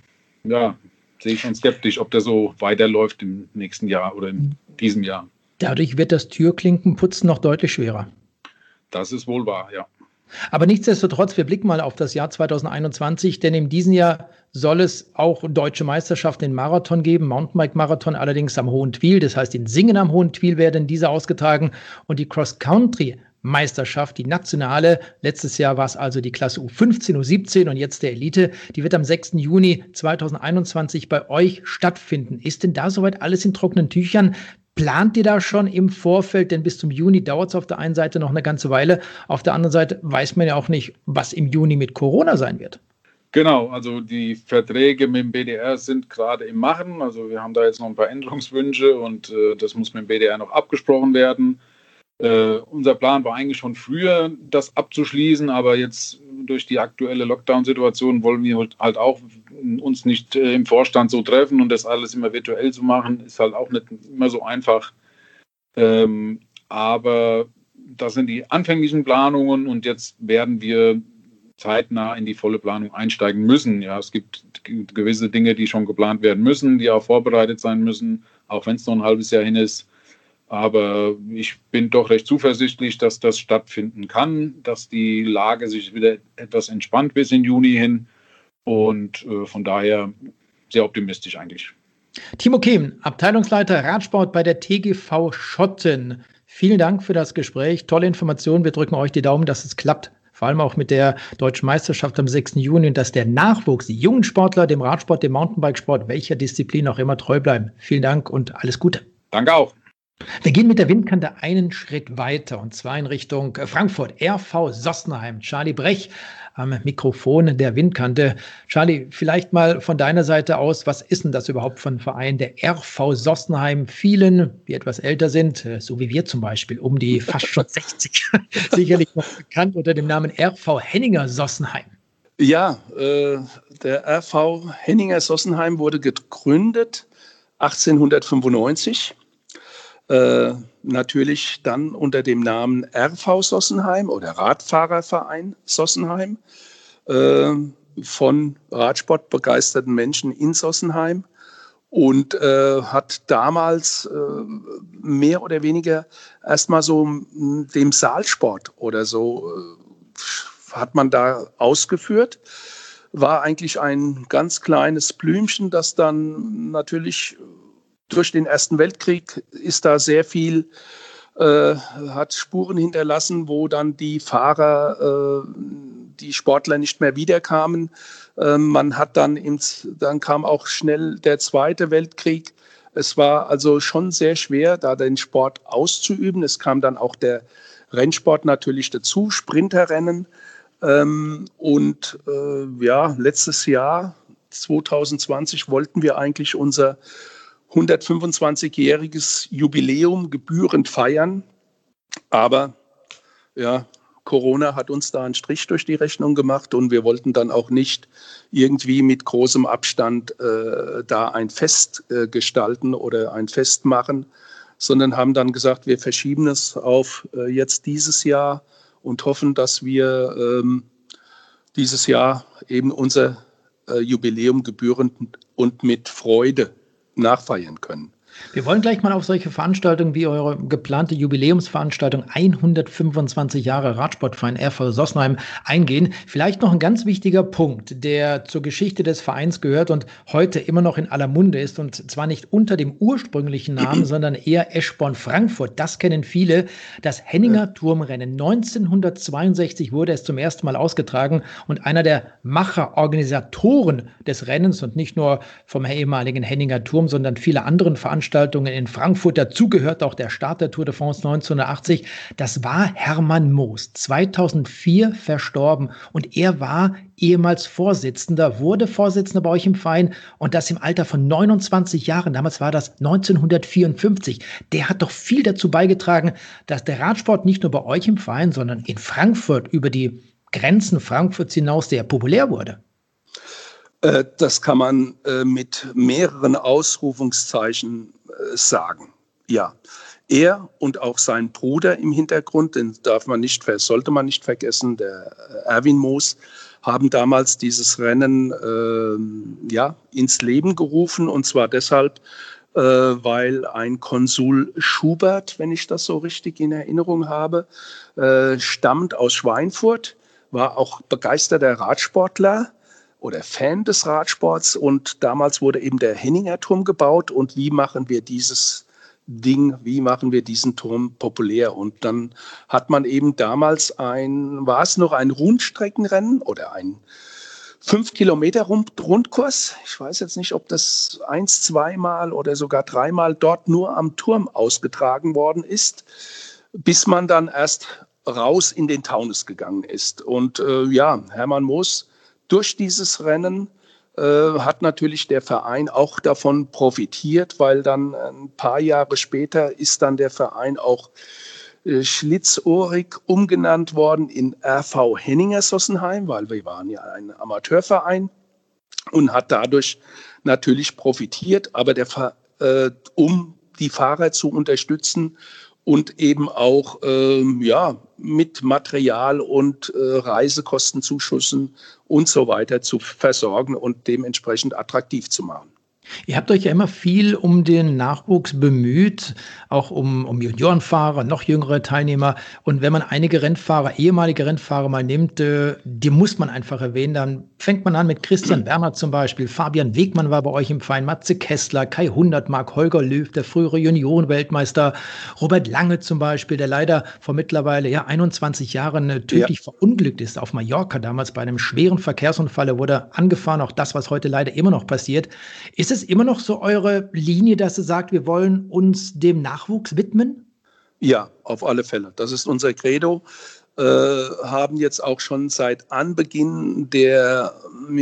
skeptisch, ob das so weiterläuft im nächsten Jahr oder in diesem Jahr. Dadurch wird das Türklinkenputzen noch deutlich schwerer. Das ist wohl wahr, ja. Aber nichtsdestotrotz, wir blicken mal auf das Jahr 2021, denn in diesem Jahr soll es auch deutsche Meisterschaften in Marathon geben, Mountainbike-Marathon allerdings am Hohentwiel, das heißt in Singen am Hohentwiel werden diese ausgetragen und die Cross-Country-Meisterschaft, die nationale, letztes Jahr war es also die Klasse U15, U17 und jetzt der Elite, die wird am 6. Juni 2021 bei euch stattfinden. Ist denn da soweit alles in trockenen Tüchern? Plant ihr da schon im Vorfeld? Denn bis zum Juni dauert es auf der einen Seite noch eine ganze Weile. Auf der anderen Seite weiß man ja auch nicht, was im Juni mit Corona sein wird. Genau, also die Verträge mit dem BDR sind gerade im Machen. Also wir haben da jetzt noch ein paar Änderungswünsche und das muss mit dem BDR noch abgesprochen werden. Unser Plan war eigentlich schon früher, das abzuschließen, aber jetzt durch die aktuelle Lockdown-Situation wollen wir halt auch uns nicht im Vorstand so treffen und das alles immer virtuell zu machen, ist halt auch nicht immer so einfach. Aber das sind die anfänglichen Planungen und jetzt werden wir zeitnah in die volle Planung einsteigen müssen. Ja, es gibt gewisse Dinge, die schon geplant werden müssen, die auch vorbereitet sein müssen, auch wenn es noch ein halbes Jahr hin ist. Aber ich bin doch recht zuversichtlich, dass das stattfinden kann, dass die Lage sich wieder etwas entspannt bis in Juni hin. Und von daher sehr optimistisch eigentlich. Timo Kehm, Abteilungsleiter Radsport bei der TGV Schotten. Vielen Dank für das Gespräch. Tolle Informationen. Wir drücken euch die Daumen, dass es klappt. Vor allem auch mit der Deutschen Meisterschaft am 6. Juni und dass der Nachwuchs, die jungen Sportler, dem Radsport, dem Mountainbikesport, welcher Disziplin auch immer treu bleiben. Vielen Dank und alles Gute. Danke auch. Wir gehen mit der Windkante einen Schritt weiter und zwar in Richtung Frankfurt, RV Sossenheim. Charlie Brech am Mikrofon der Windkante. Charlie, vielleicht mal von deiner Seite aus, was ist denn das überhaupt für ein Verein, der RV Sossenheim? Vielen, die etwas älter sind, so wie wir zum Beispiel, um die fast schon 60, sicherlich noch bekannt unter dem Namen RV Henninger Sossenheim. Ja, der RV Henninger Sossenheim wurde gegründet 1895. Natürlich dann unter dem Namen RV Sossenheim oder Radfahrerverein Sossenheim von Radsportbegeisterten Menschen in Sossenheim und hat damals mehr oder weniger erstmal so dem Saalsport oder so hat man da ausgeführt. War eigentlich ein ganz kleines Blümchen, das dann natürlich durch den Ersten Weltkrieg ist da sehr viel, hat Spuren hinterlassen, wo dann die Fahrer, die Sportler nicht mehr wiederkamen. Man hat dann kam auch schnell der Zweite Weltkrieg. Es war also schon sehr schwer, da den Sport auszuüben. Es kam dann auch der Rennsport natürlich dazu, Sprinterrennen. Letztes Jahr, 2020, wollten wir eigentlich unser 125-jähriges Jubiläum gebührend feiern. Aber ja, Corona hat uns da einen Strich durch die Rechnung gemacht und wir wollten dann auch nicht irgendwie mit großem Abstand da ein Fest gestalten oder ein Fest machen, sondern haben dann gesagt, wir verschieben es auf jetzt dieses Jahr und hoffen, dass wir dieses Jahr eben unser Jubiläum gebührend und mit Freude nachfeiern können. Wir wollen gleich mal auf solche Veranstaltungen wie eure geplante Jubiläumsveranstaltung 125 Jahre Radsportverein RV Sossenheim eingehen. Vielleicht noch ein ganz wichtiger Punkt, der zur Geschichte des Vereins gehört und heute immer noch in aller Munde ist und zwar nicht unter dem ursprünglichen Namen, sondern eher Eschborn-Frankfurt. Das kennen viele. Das Henninger Turmrennen 1962 wurde es zum ersten Mal ausgetragen und einer der Macher-Organisatoren des Rennens und nicht nur vom ehemaligen Henninger Turm, sondern viele anderen Veranstaltungen in Frankfurt. Dazu gehört auch der Start der Tour de France 1980. Das war Hermann Moos, 2004 verstorben. Und er war ehemals Vorsitzender, wurde Vorsitzender bei euch im Verein und das im Alter von 29 Jahren. Damals war das 1954. Der hat doch viel dazu beigetragen, dass der Radsport nicht nur bei euch im Verein, sondern in Frankfurt über die Grenzen Frankfurts hinaus sehr populär wurde. Das kann man mit mehreren Ausrufungszeichen sagen. Ja, er und auch sein Bruder im Hintergrund, den sollte man nicht vergessen, der Erwin Moos, haben damals dieses Rennen ins Leben gerufen und zwar deshalb, weil ein Konsul Schubert, wenn ich das so richtig in Erinnerung habe, stammt aus Schweinfurt. war auch begeisterter Radsportler oder Fan des Radsports und damals wurde eben der Henninger Turm gebaut und wie machen wir diesen Turm populär? Und dann hat man eben damals war es noch ein Rundstreckenrennen oder ein 5 Kilometer Rundkurs. Ich weiß jetzt nicht, ob das 1-, 2-mal oder sogar 3-mal dort nur am Turm ausgetragen worden ist, bis man dann erst raus in den Taunus gegangen ist. Und Hermann Moos, durch dieses Rennen hat natürlich der Verein auch davon profitiert, weil dann ein paar Jahre später ist dann der Verein auch schlitzohrig umgenannt worden in RV Henninger Sossenheim, weil wir waren ja ein Amateurverein und hat dadurch natürlich profitiert, aber um die Fahrer zu unterstützen und eben auch mit Material und Reisekostenzuschüssen und so weiter zu versorgen und dementsprechend attraktiv zu machen. Ihr habt euch ja immer viel um den Nachwuchs bemüht, auch um Juniorenfahrer, noch jüngere Teilnehmer. Und wenn man einige Rennfahrer, ehemalige Rennfahrer mal nimmt, die muss man einfach erwähnen. Dann fängt man an mit Christian Bernhard zum Beispiel. Fabian Wegmann war bei euch im Verein, Matze Kessler, Kai Hundertmark, Holger Löw, der frühere Juniorenweltmeister, Robert Lange zum Beispiel, der leider vor mittlerweile 21 Jahren tödlich verunglückt ist auf Mallorca, damals bei einem schweren Verkehrsunfall. Er wurde angefahren, auch das, was heute leider immer noch passiert. Ist es immer noch so eure Linie, dass ihr sagt, wir wollen uns dem Nachwuchs widmen? Ja, auf alle Fälle. Das ist unser Credo. Haben jetzt auch schon seit Anbeginn der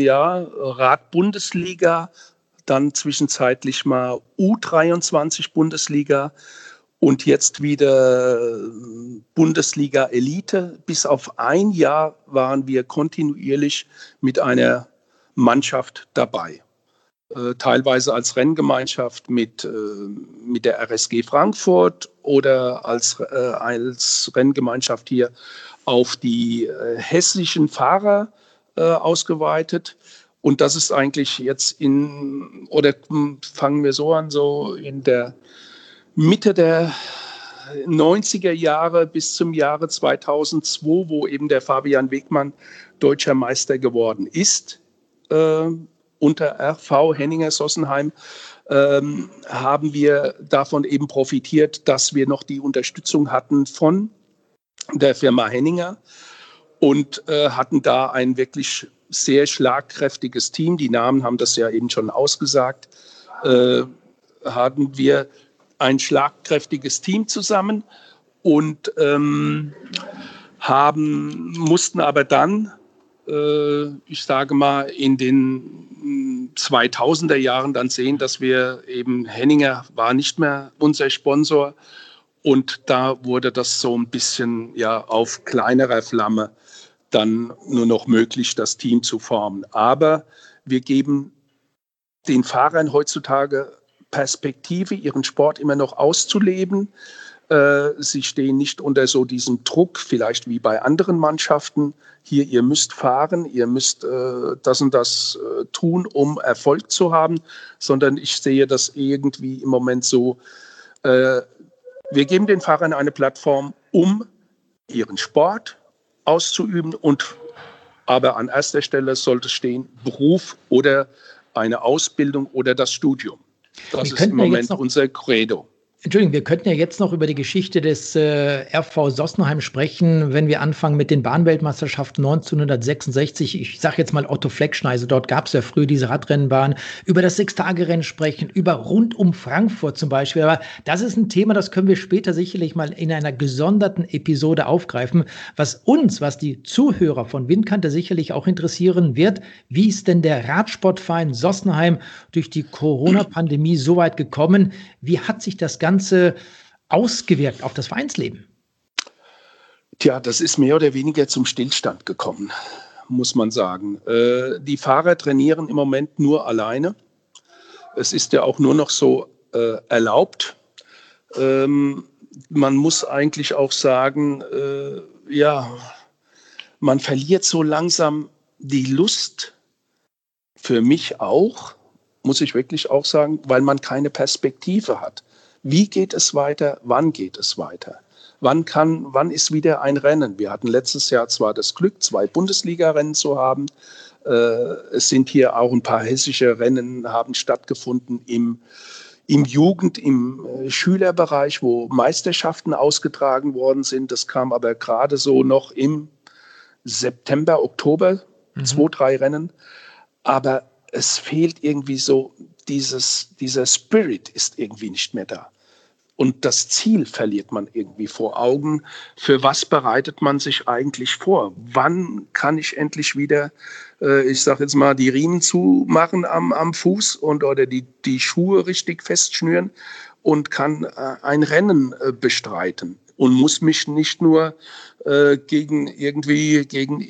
Rad-Bundesliga, dann zwischenzeitlich mal U23-Bundesliga und jetzt wieder Bundesliga Elite. Bis auf ein Jahr waren wir kontinuierlich mit einer Mannschaft dabei. Teilweise als Renngemeinschaft mit der RSG Frankfurt oder als Renngemeinschaft hier auf die hessischen Fahrer ausgeweitet. Und das ist eigentlich jetzt fangen wir so an, so in der Mitte der 90er Jahre bis zum Jahre 2002, wo eben der Fabian Wegmann deutscher Meister geworden ist, unter RV Henninger Sossenheim, haben wir davon eben profitiert, dass wir noch die Unterstützung hatten von der Firma Henninger und hatten da ein wirklich sehr schlagkräftiges Team. Die Namen haben das ja eben schon ausgesagt. Hatten wir ein schlagkräftiges Team zusammen und mussten aber dann, ich sage mal, in den 2000er Jahren dann sehen, dass wir eben, Henninger war nicht mehr unser Sponsor und da wurde das so ein bisschen auf kleinerer Flamme dann nur noch möglich, das Team zu formen. Aber wir geben den Fahrern heutzutage Perspektive, ihren Sport immer noch auszuleben. Sie stehen nicht unter so diesem Druck, vielleicht wie bei anderen Mannschaften. Hier, ihr müsst fahren, ihr müsst das und das tun, um Erfolg zu haben, sondern ich sehe das irgendwie im Moment so, wir geben den Fahrern eine Plattform, um ihren Sport auszuüben aber an erster Stelle sollte stehen Beruf oder eine Ausbildung oder das Studium. Das ist im Moment unser Credo. Entschuldigung, wir könnten ja jetzt noch über die Geschichte des RV Sossenheim sprechen, wenn wir anfangen mit den Bahnweltmeisterschaften 1966. Ich sage jetzt mal Otto Fleckschneise, dort gab es ja früher diese Radrennbahn. Über das Sechstagerennen sprechen, über rund um Frankfurt zum Beispiel. Aber das ist ein Thema, das können wir später sicherlich mal in einer gesonderten Episode aufgreifen. Was die Zuhörer von Windkante sicherlich auch interessieren wird, wie ist denn der Radsportverein Sossenheim durch die Corona-Pandemie so weit gekommen? Wie hat sich das Ganze ausgewirkt auf das Vereinsleben? Tja, das ist mehr oder weniger zum Stillstand gekommen, muss man sagen. Die Fahrer trainieren im Moment nur alleine. Es ist ja auch nur noch so erlaubt. Man muss eigentlich auch sagen, man verliert so langsam die Lust, für mich auch, muss ich wirklich auch sagen, weil man keine Perspektive hat. Wie geht es weiter? Wann geht es weiter? wann ist wieder ein Rennen? Wir hatten letztes Jahr zwar das Glück, 2 Bundesliga-Rennen zu haben. Es sind hier auch ein paar hessische Rennen haben stattgefunden im Schülerbereich, wo Meisterschaften ausgetragen worden sind. Das kam aber gerade so noch im September, Oktober, 2, 3 Rennen. Aber es fehlt irgendwie so, dieser Spirit ist irgendwie nicht mehr da. Und das Ziel verliert man irgendwie vor Augen. Für was bereitet man sich eigentlich vor? Wann kann ich endlich wieder, ich sage jetzt mal, die Riemen zumachen am Fuß oder die Schuhe richtig festschnüren und kann ein Rennen bestreiten? Und muss mich nicht nur gegen irgendwie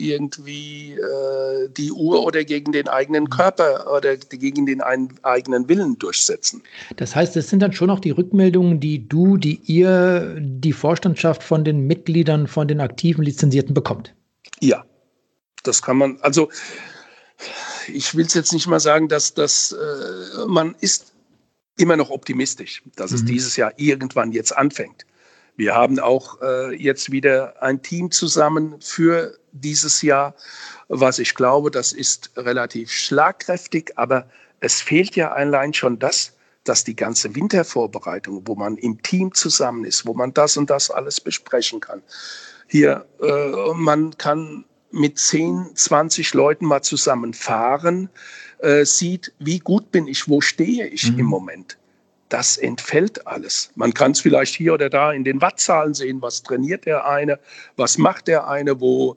die Uhr oder gegen den eigenen Körper oder gegen den eigenen Willen durchsetzen. Das heißt, es sind dann schon auch die Rückmeldungen, die ihr, die Vorstandschaft von den Mitgliedern, von den aktiven Lizenzierten bekommt. Ja, das kann man, also ich will es jetzt nicht mal sagen, dass man ist immer noch optimistisch, dass es dieses Jahr irgendwann jetzt anfängt. Wir haben auch jetzt wieder ein Team zusammen für dieses Jahr, was ich glaube, das ist relativ schlagkräftig, aber es fehlt ja allein schon dass die ganze Wintervorbereitung, wo man im Team zusammen ist, wo man das und das alles besprechen kann. Hier, man kann mit 10, 20 Leuten mal zusammen fahren, sieht, wie gut bin ich, wo stehe ich im Moment. Das entfällt alles. Man kann es vielleicht hier oder da in den Wattzahlen sehen, was trainiert der eine, was macht der eine, wo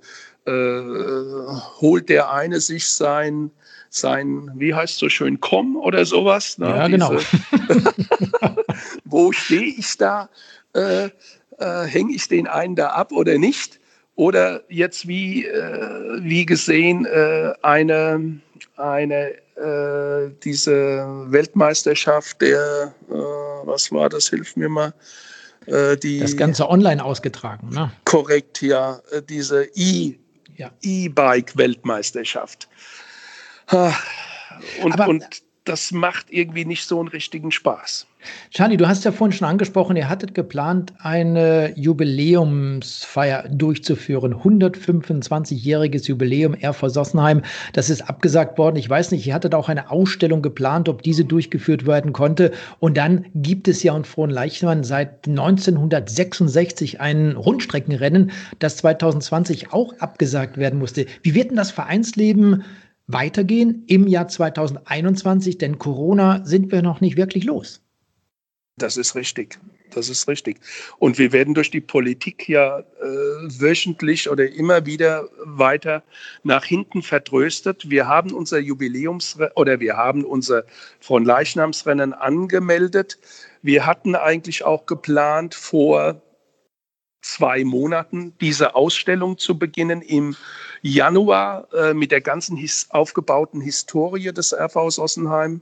holt der eine sich sein, wie heißt es so schön, oder sowas. Ne? Ja, genau. Wo stehe ich da? Hänge ich den einen da ab oder nicht? Oder jetzt wie gesehen diese Weltmeisterschaft was war das, hilf mir mal. Das Ganze online ausgetragen, ne? Korrekt, ja, diese E-Bike-Weltmeisterschaft. Und das macht irgendwie nicht so einen richtigen Spaß. Charlie, du hast ja vorhin schon angesprochen, ihr hattet geplant, eine Jubiläumsfeier durchzuführen. 125-jähriges Jubiläum RV Sossenheim. Das ist abgesagt worden. Ich weiß nicht, ihr hattet auch eine Ausstellung geplant, ob diese durchgeführt werden konnte. Und dann gibt es ja in Frohnleichnam seit 1966 ein Rundstreckenrennen, das 2020 auch abgesagt werden musste. Wie wird denn das Vereinsleben weitergehen im Jahr 2021? Denn Corona sind wir noch nicht wirklich los. Das ist richtig. Und wir werden durch die Politik ja wöchentlich oder immer wieder weiter nach hinten vertröstet. Wir haben unser wir haben unser Fronleichnamsrennen angemeldet. Wir hatten eigentlich auch geplant, vor 2 Monaten diese Ausstellung zu beginnen im Januar mit der ganzen aufgebauten Historie des RV Sossenheim.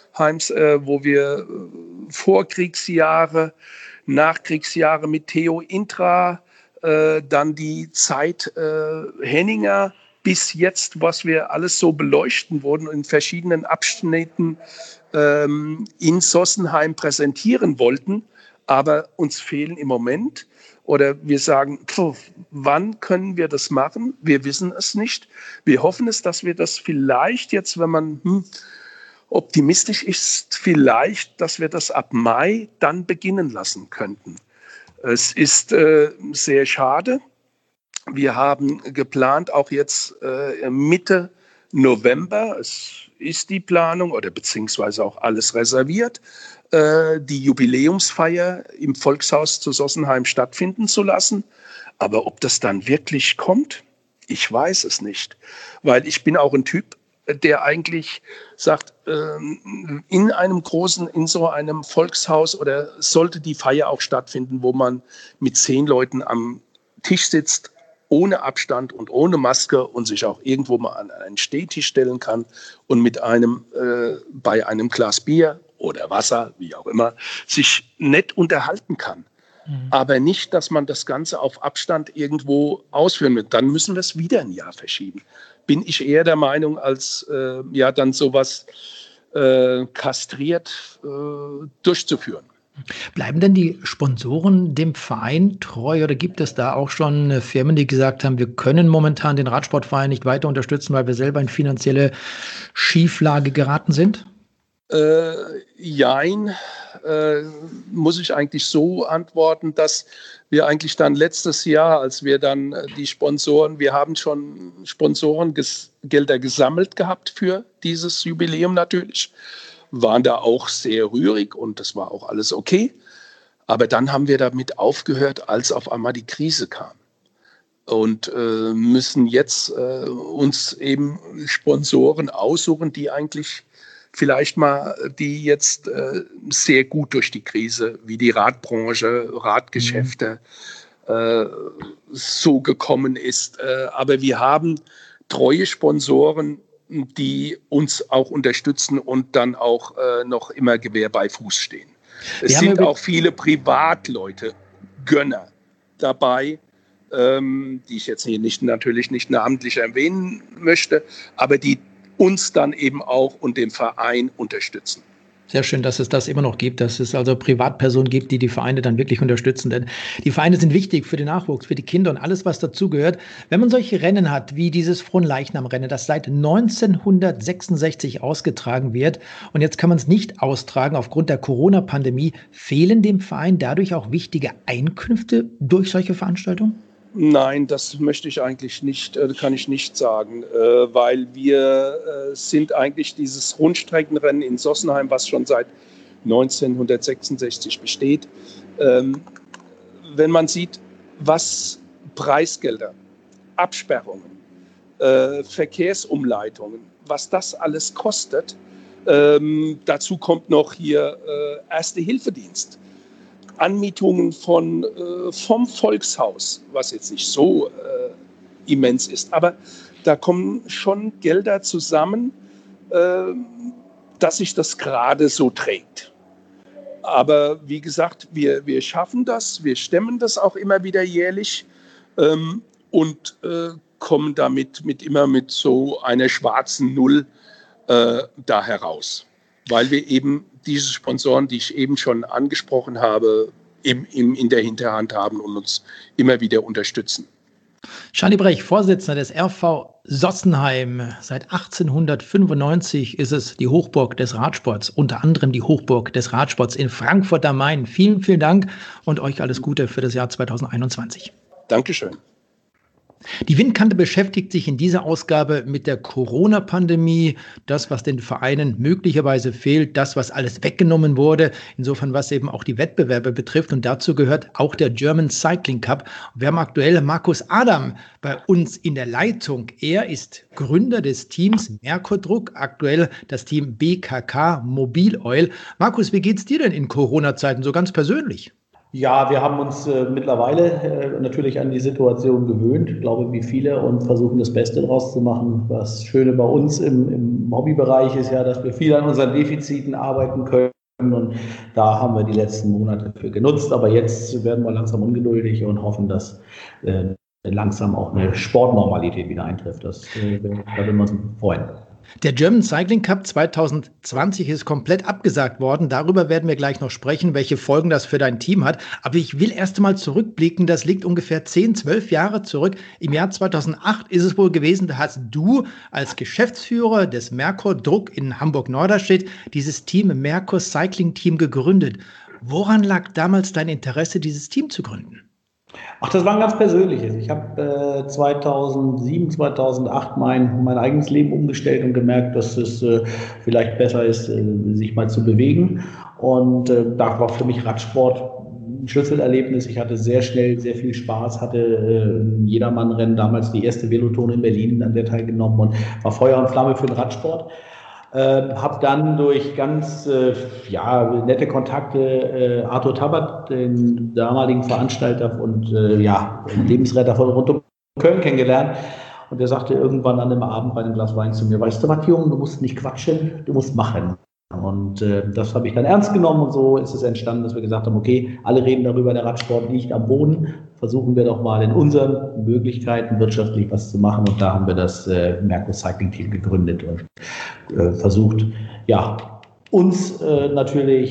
Wo wir Vorkriegsjahre, Nachkriegsjahre mit Theo Intra, dann die Zeit Henninger bis jetzt, was wir alles so beleuchten wurden und in verschiedenen Abschnitten in Sossenheim präsentieren wollten. Aber uns fehlen im Moment, oder wir sagen, wann können wir das machen? Wir wissen es nicht. Wir hoffen es, dass wir das vielleicht jetzt, wenn man optimistisch ist, vielleicht, dass wir das ab Mai dann beginnen lassen könnten. Es ist sehr schade. Wir haben geplant, auch jetzt Mitte November, es ist die Planung oder beziehungsweise auch alles reserviert, die Jubiläumsfeier im Volkshaus zu Sossenheim stattfinden zu lassen. Aber ob das dann wirklich kommt, ich weiß es nicht. Weil ich bin auch ein Typ, der eigentlich sagt, in so einem Volkshaus oder sollte die Feier auch stattfinden, wo man mit 10 Leuten am Tisch sitzt, ohne Abstand und ohne Maske und sich auch irgendwo mal an einen Stehtisch stellen kann und mit bei einem Glas Bier oder Wasser, wie auch immer, sich nett unterhalten kann. Aber nicht, dass man das Ganze auf Abstand irgendwo ausführen wird. Dann müssen wir es wieder ein Jahr verschieben. Bin ich eher der Meinung, als dann sowas kastriert durchzuführen. Bleiben denn die Sponsoren dem Verein treu oder gibt es da auch schon Firmen, die gesagt haben, wir können momentan den Radsportverein nicht weiter unterstützen, weil wir selber in finanzielle Schieflage geraten sind? Jein, muss ich eigentlich so antworten, dass wir eigentlich dann letztes Jahr, als wir dann die Sponsoren, wir haben schon Sponsorengelder gesammelt gehabt für dieses Jubiläum natürlich, waren da auch sehr rührig und das war auch alles okay. Aber dann haben wir damit aufgehört, als auf einmal die Krise kam. Und müssen jetzt uns eben Sponsoren aussuchen, die eigentlich vielleicht mal, die jetzt sehr gut durch die Krise, wie die Radbranche, Radgeschäfte so gekommen ist. Aber wir haben treue Sponsoren, die uns auch unterstützen und dann auch noch immer Gewehr bei Fuß stehen. Es sind auch viele Privatleute, Gönner dabei, die ich jetzt hier natürlich nicht namentlich erwähnen möchte, aber die uns dann eben auch und den Verein unterstützen. Sehr schön, dass es das immer noch gibt, dass es also Privatpersonen gibt, die die Vereine dann wirklich unterstützen. Denn die Vereine sind wichtig für den Nachwuchs, für die Kinder und alles, was dazugehört. Wenn man solche Rennen hat, wie dieses Fronleichnam-Rennen, das seit 1966 ausgetragen wird und jetzt kann man es nicht austragen aufgrund der Corona-Pandemie, fehlen dem Verein dadurch auch wichtige Einkünfte durch solche Veranstaltungen? Nein, das möchte ich eigentlich nicht, kann ich nicht sagen, weil wir sind eigentlich dieses Rundstreckenrennen in Sossenheim, was schon seit 1966 besteht. Wenn man sieht, was Preisgelder, Absperrungen, Verkehrsumleitungen, was das alles kostet, dazu kommt noch hier Erste-Hilfe-Dienst. Anmietungen vom Volkshaus, was jetzt nicht so immens ist, aber da kommen schon Gelder zusammen, dass sich das gerade so trägt. Aber wie gesagt, wir schaffen das, wir stemmen das auch immer wieder jährlich und kommen damit immer mit so einer schwarzen Null da heraus, weil wir eben diese Sponsoren, die ich eben schon angesprochen habe, in der Hinterhand haben und uns immer wieder unterstützen. Charlie Brech, Vorsitzender des RV Sossenheim. Seit 1895 ist es die Hochburg des Radsports, unter anderem die Hochburg des Radsports in Frankfurt am Main. Vielen, vielen Dank und euch alles Gute für das Jahr 2021. Dankeschön. Die Windkante beschäftigt sich in dieser Ausgabe mit der Corona-Pandemie, das, was den Vereinen möglicherweise fehlt, das, was alles weggenommen wurde, insofern was eben auch die Wettbewerbe betrifft. Und dazu gehört auch der German Cycling Cup. Wir haben aktuell Markus Adam bei uns in der Leitung. Er ist Gründer des Teams Merkur Druck, aktuell das Team BKK Mobil Oil. Markus, wie geht's dir denn in Corona-Zeiten so ganz persönlich? Ja, wir haben uns mittlerweile natürlich an die Situation gewöhnt, glaube wie viele, und versuchen das Beste draus zu machen. Das Schöne bei uns im Hobbybereich ist ja, dass wir viel an unseren Defiziten arbeiten können. Und da haben wir die letzten Monate für genutzt. Aber jetzt werden wir langsam ungeduldig und hoffen, dass langsam auch eine Sportnormalität wieder eintrifft. Da würden wir uns freuen. Der German Cycling Cup 2020 ist komplett abgesagt worden. Darüber werden wir gleich noch sprechen, welche Folgen das für dein Team hat. Aber ich will erst einmal zurückblicken. Das liegt ungefähr 10, 12 Jahre zurück. Im Jahr 2008 ist es wohl gewesen, da hast du als Geschäftsführer des Merkur Druck in Hamburg-Norderstedt dieses Team, Merkur Cycling Team, gegründet. Woran lag damals dein Interesse, dieses Team zu gründen? Ach, das war ein ganz persönliches. Ich habe 2007, 2008 mein eigenes Leben umgestellt und gemerkt, dass es vielleicht besser ist, sich mal zu bewegen. Und da war für mich Radsport ein Schlüsselerlebnis. Ich hatte sehr schnell sehr viel Spaß, hatte Jedermann-Rennen, damals die erste Velotour in Berlin, an der teilgenommen und war Feuer und Flamme für den Radsport. Habe dann durch ganz nette Kontakte Arthur Tabat, den damaligen Veranstalter und Lebensretter von rund um Köln, kennengelernt. Und der sagte irgendwann an einem Abend bei einem Glas Wein zu mir: Weißt du was, Junge, du musst nicht quatschen, du musst machen. Und das habe ich dann ernst genommen und so ist es entstanden, dass wir gesagt haben, okay, alle reden darüber, der Radsport liegt am Boden, versuchen wir doch mal in unseren Möglichkeiten wirtschaftlich was zu machen, und da haben wir das Merkur Cycling Team gegründet und versucht, uns natürlich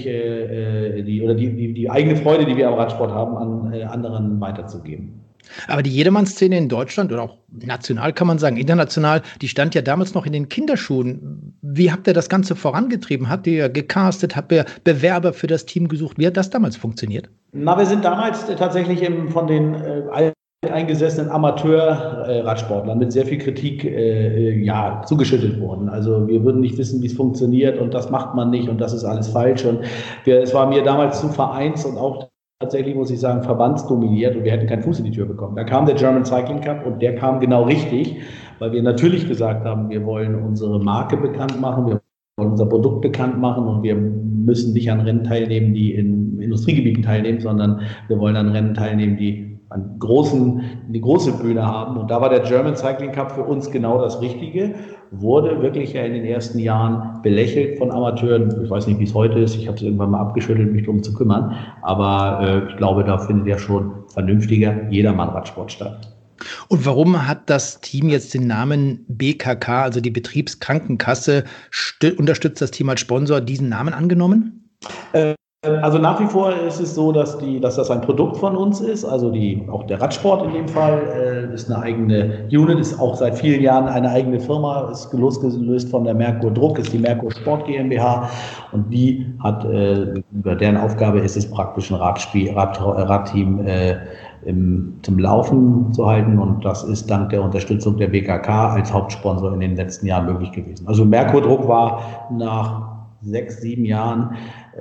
die eigene Freude, die wir am Radsport haben, an anderen weiterzugeben. Aber die Jedermann-Szene in Deutschland oder auch national kann man sagen, international, die stand ja damals noch in den Kinderschuhen. Wie habt ihr das Ganze vorangetrieben? Habt ihr gecastet? Habt ihr Bewerber für das Team gesucht? Wie hat das damals funktioniert? Na, wir sind damals tatsächlich von den eingesessenen Amateur-Radsportlern mit sehr viel Kritik zugeschüttet worden. Also wir würden nicht wissen, wie es funktioniert und das macht man nicht und das ist alles falsch. Und es war mir damals zu vereins und auch tatsächlich, muss ich sagen, verbandsdominiert und wir hätten keinen Fuß in die Tür bekommen. Da kam der German Cycling Cup und der kam genau richtig, weil wir natürlich gesagt haben, wir wollen unsere Marke bekannt machen, wir wollen unser Produkt bekannt machen und wir müssen nicht an Rennen teilnehmen, die in Industriegebieten teilnehmen, sondern wir wollen an Rennen teilnehmen, die die große Bühne haben. Und da war der German Cycling Cup für uns genau das Richtige. Wurde wirklich ja in den ersten Jahren belächelt von Amateuren. Ich weiß nicht, wie es heute ist. Ich habe es irgendwann mal abgeschüttelt, mich darum zu kümmern. Aber ich glaube, da findet ja schon vernünftiger Jedermann-Radsport statt. Und warum hat das Team jetzt den Namen BKK, also die Betriebskrankenkasse, unterstützt das Team als Sponsor, diesen Namen angenommen? Also nach wie vor ist es so, dass das ein Produkt von uns ist, also auch der Radsport in dem Fall ist eine eigene Unit, ist auch seit vielen Jahren eine eigene Firma, ist losgelöst von der Merkur Druck, ist die Merkur Sport GmbH und die hat, deren Aufgabe ist es praktisch ein Radteam zum Laufen zu halten und das ist dank der Unterstützung der BKK als Hauptsponsor in den letzten Jahren möglich gewesen. Also Merkur Druck war nach 6, 7 Jahren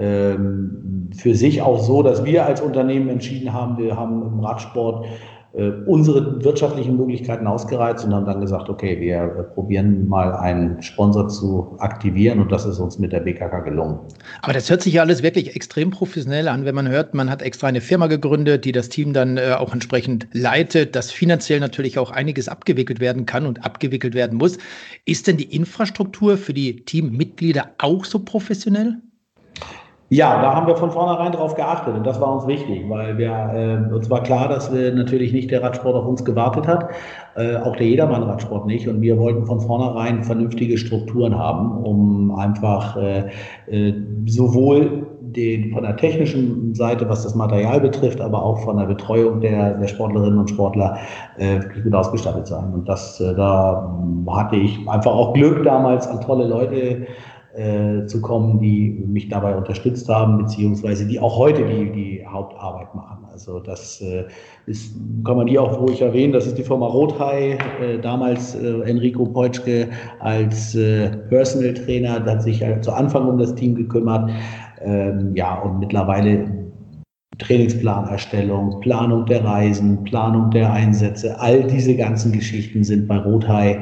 für sich auch so, dass wir als Unternehmen entschieden haben, wir haben im Radsport unsere wirtschaftlichen Möglichkeiten ausgereizt und haben dann gesagt, okay, wir probieren mal einen Sponsor zu aktivieren und das ist uns mit der BKK gelungen. Aber das hört sich ja alles wirklich extrem professionell an, wenn man hört, man hat extra eine Firma gegründet, die das Team dann auch entsprechend leitet, dass finanziell natürlich auch einiges abgewickelt werden kann und abgewickelt werden muss. Ist denn die Infrastruktur für die Teammitglieder auch so professionell? Ja, da haben wir von vornherein drauf geachtet und das war uns wichtig, weil uns war klar, dass natürlich nicht der Radsport auf uns gewartet hat, auch der Jedermann-Radsport nicht und wir wollten von vornherein vernünftige Strukturen haben, um einfach sowohl von der technischen Seite, was das Material betrifft, aber auch von der Betreuung der Sportlerinnen und Sportler wirklich gut ausgestattet sein. Und da hatte ich einfach auch Glück damals an tolle Leute zu kommen, die mich dabei unterstützt haben, beziehungsweise die auch heute die Hauptarbeit machen. Also das kann man hier auch ruhig erwähnen, das ist die Firma Rothai, damals Enrico Peutschke als Personal Trainer, der hat sich zu Anfang um das Team gekümmert, und mittlerweile Trainingsplanerstellung, Planung der Reisen, Planung der Einsätze, all diese ganzen Geschichten sind bei Rothai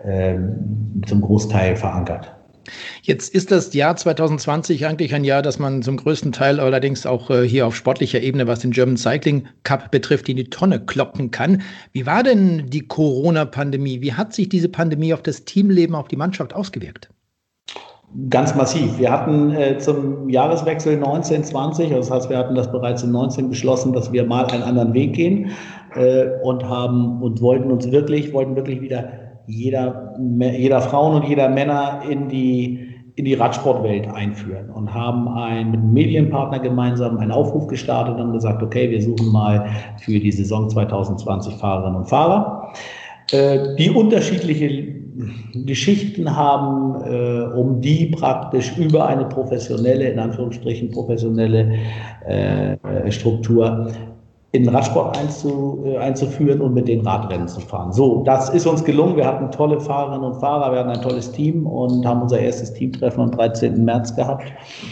zum Großteil verankert. Jetzt ist das Jahr 2020 eigentlich ein Jahr, das man zum größten Teil allerdings auch hier auf sportlicher Ebene, was den German Cycling Cup betrifft, in die Tonne kloppen kann. Wie war denn die Corona-Pandemie? Wie hat sich diese Pandemie auf das Teamleben, auf die Mannschaft ausgewirkt? Ganz massiv. Wir hatten zum Jahreswechsel 19/20, also das heißt, wir hatten das bereits in 19 beschlossen, dass wir mal einen anderen Weg gehen und wollten wirklich wieder jeder Frauen und jeder Männer in die Radsportwelt einführen und haben mit einem Medienpartner gemeinsam einen Aufruf gestartet und gesagt, okay, wir suchen mal für die Saison 2020 Fahrerinnen und Fahrer, die unterschiedliche Geschichten haben, um die praktisch über eine professionelle, in Anführungsstrichen professionelle Struktur in den Radsport einzuführen und mit den Radrennen zu fahren. So, das ist uns gelungen. Wir hatten tolle Fahrerinnen und Fahrer, wir hatten ein tolles Team und haben unser erstes Teamtreffen am 13. März gehabt.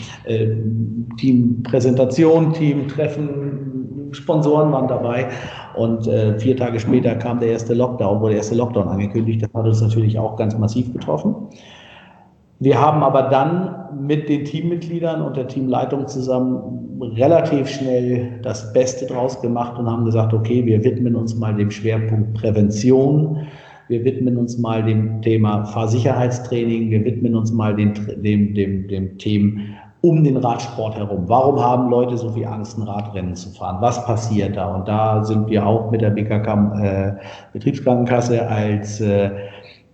Teampräsentation, Teamtreffen, Sponsoren waren dabei und 4 Tage später wurde der erste Lockdown angekündigt. Das hat uns natürlich auch ganz massiv getroffen. Wir haben aber dann mit den Teammitgliedern und der Teamleitung zusammen relativ schnell das Beste draus gemacht und haben gesagt, okay, wir widmen uns mal dem Schwerpunkt Prävention, wir widmen uns mal dem Thema Fahrsicherheitstraining, wir widmen uns mal dem Themen um den Radsport herum. Warum haben Leute so viel Angst, ein Radrennen zu fahren? Was passiert da? Und da sind wir auch mit der BKK Betriebskrankenkasse als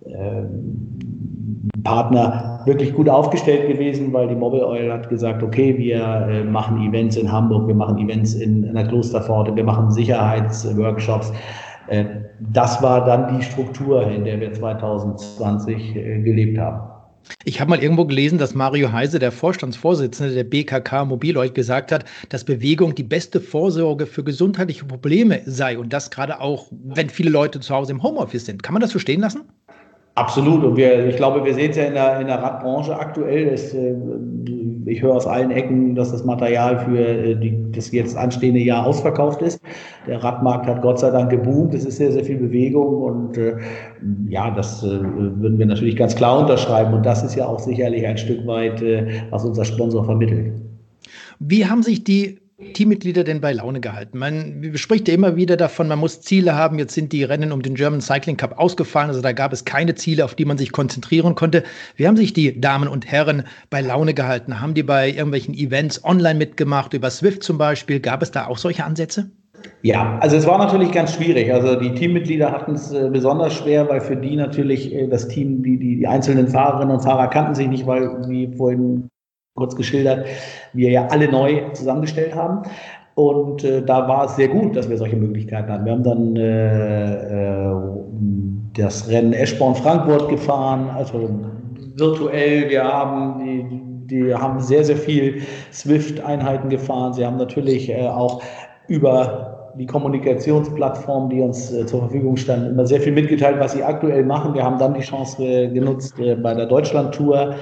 Partner wirklich gut aufgestellt gewesen, weil die Mobile Oil hat gesagt, okay, wir machen Events in Hamburg, wir machen Events in der Klosterpforte, wir machen Sicherheitsworkshops. Das war dann die Struktur, in der wir 2020 gelebt haben. Ich habe mal irgendwo gelesen, dass Mario Heise, der Vorstandsvorsitzende der BKK Mobil Oil, gesagt hat, dass Bewegung die beste Vorsorge für gesundheitliche Probleme sei und das gerade auch, wenn viele Leute zu Hause im Homeoffice sind. Kann man das so stehen lassen? Absolut. Und ich glaube, wir sehen es ja in der Radbranche aktuell. Ich höre aus allen Ecken, dass das Material für das jetzt anstehende Jahr ausverkauft ist. Der Radmarkt hat Gott sei Dank geboomt. Es ist sehr, sehr viel Bewegung. Und das würden wir natürlich ganz klar unterschreiben. Und das ist ja auch sicherlich ein Stück weit, was unser Sponsor vermittelt. Wie haben sich die Teammitglieder denn bei Laune gehalten? Man spricht ja immer wieder davon, man muss Ziele haben. Jetzt sind die Rennen um den German Cycling Cup ausgefallen. Also da gab es keine Ziele, auf die man sich konzentrieren konnte. Wie haben sich die Damen und Herren bei Laune gehalten? Haben die bei irgendwelchen Events online mitgemacht, über Swift zum Beispiel? Gab es da auch solche Ansätze? Ja, also es war natürlich ganz schwierig. Also die Teammitglieder hatten es besonders schwer, weil für die natürlich das Team, die einzelnen Fahrerinnen und Fahrer kannten sich nicht, weil, wie vorhin kurz geschildert, wir ja alle neu zusammengestellt haben. Und da war es sehr gut, dass wir solche Möglichkeiten hatten. Wir haben dann das Rennen Eschborn-Frankfurt gefahren, also virtuell. Wir haben die haben sehr, sehr viel Swift-Einheiten gefahren. Sie haben natürlich auch über die Kommunikationsplattform, die uns zur Verfügung stand, immer sehr viel mitgeteilt, was sie aktuell machen. Wir haben dann die Chance genutzt, bei der Deutschland-Tour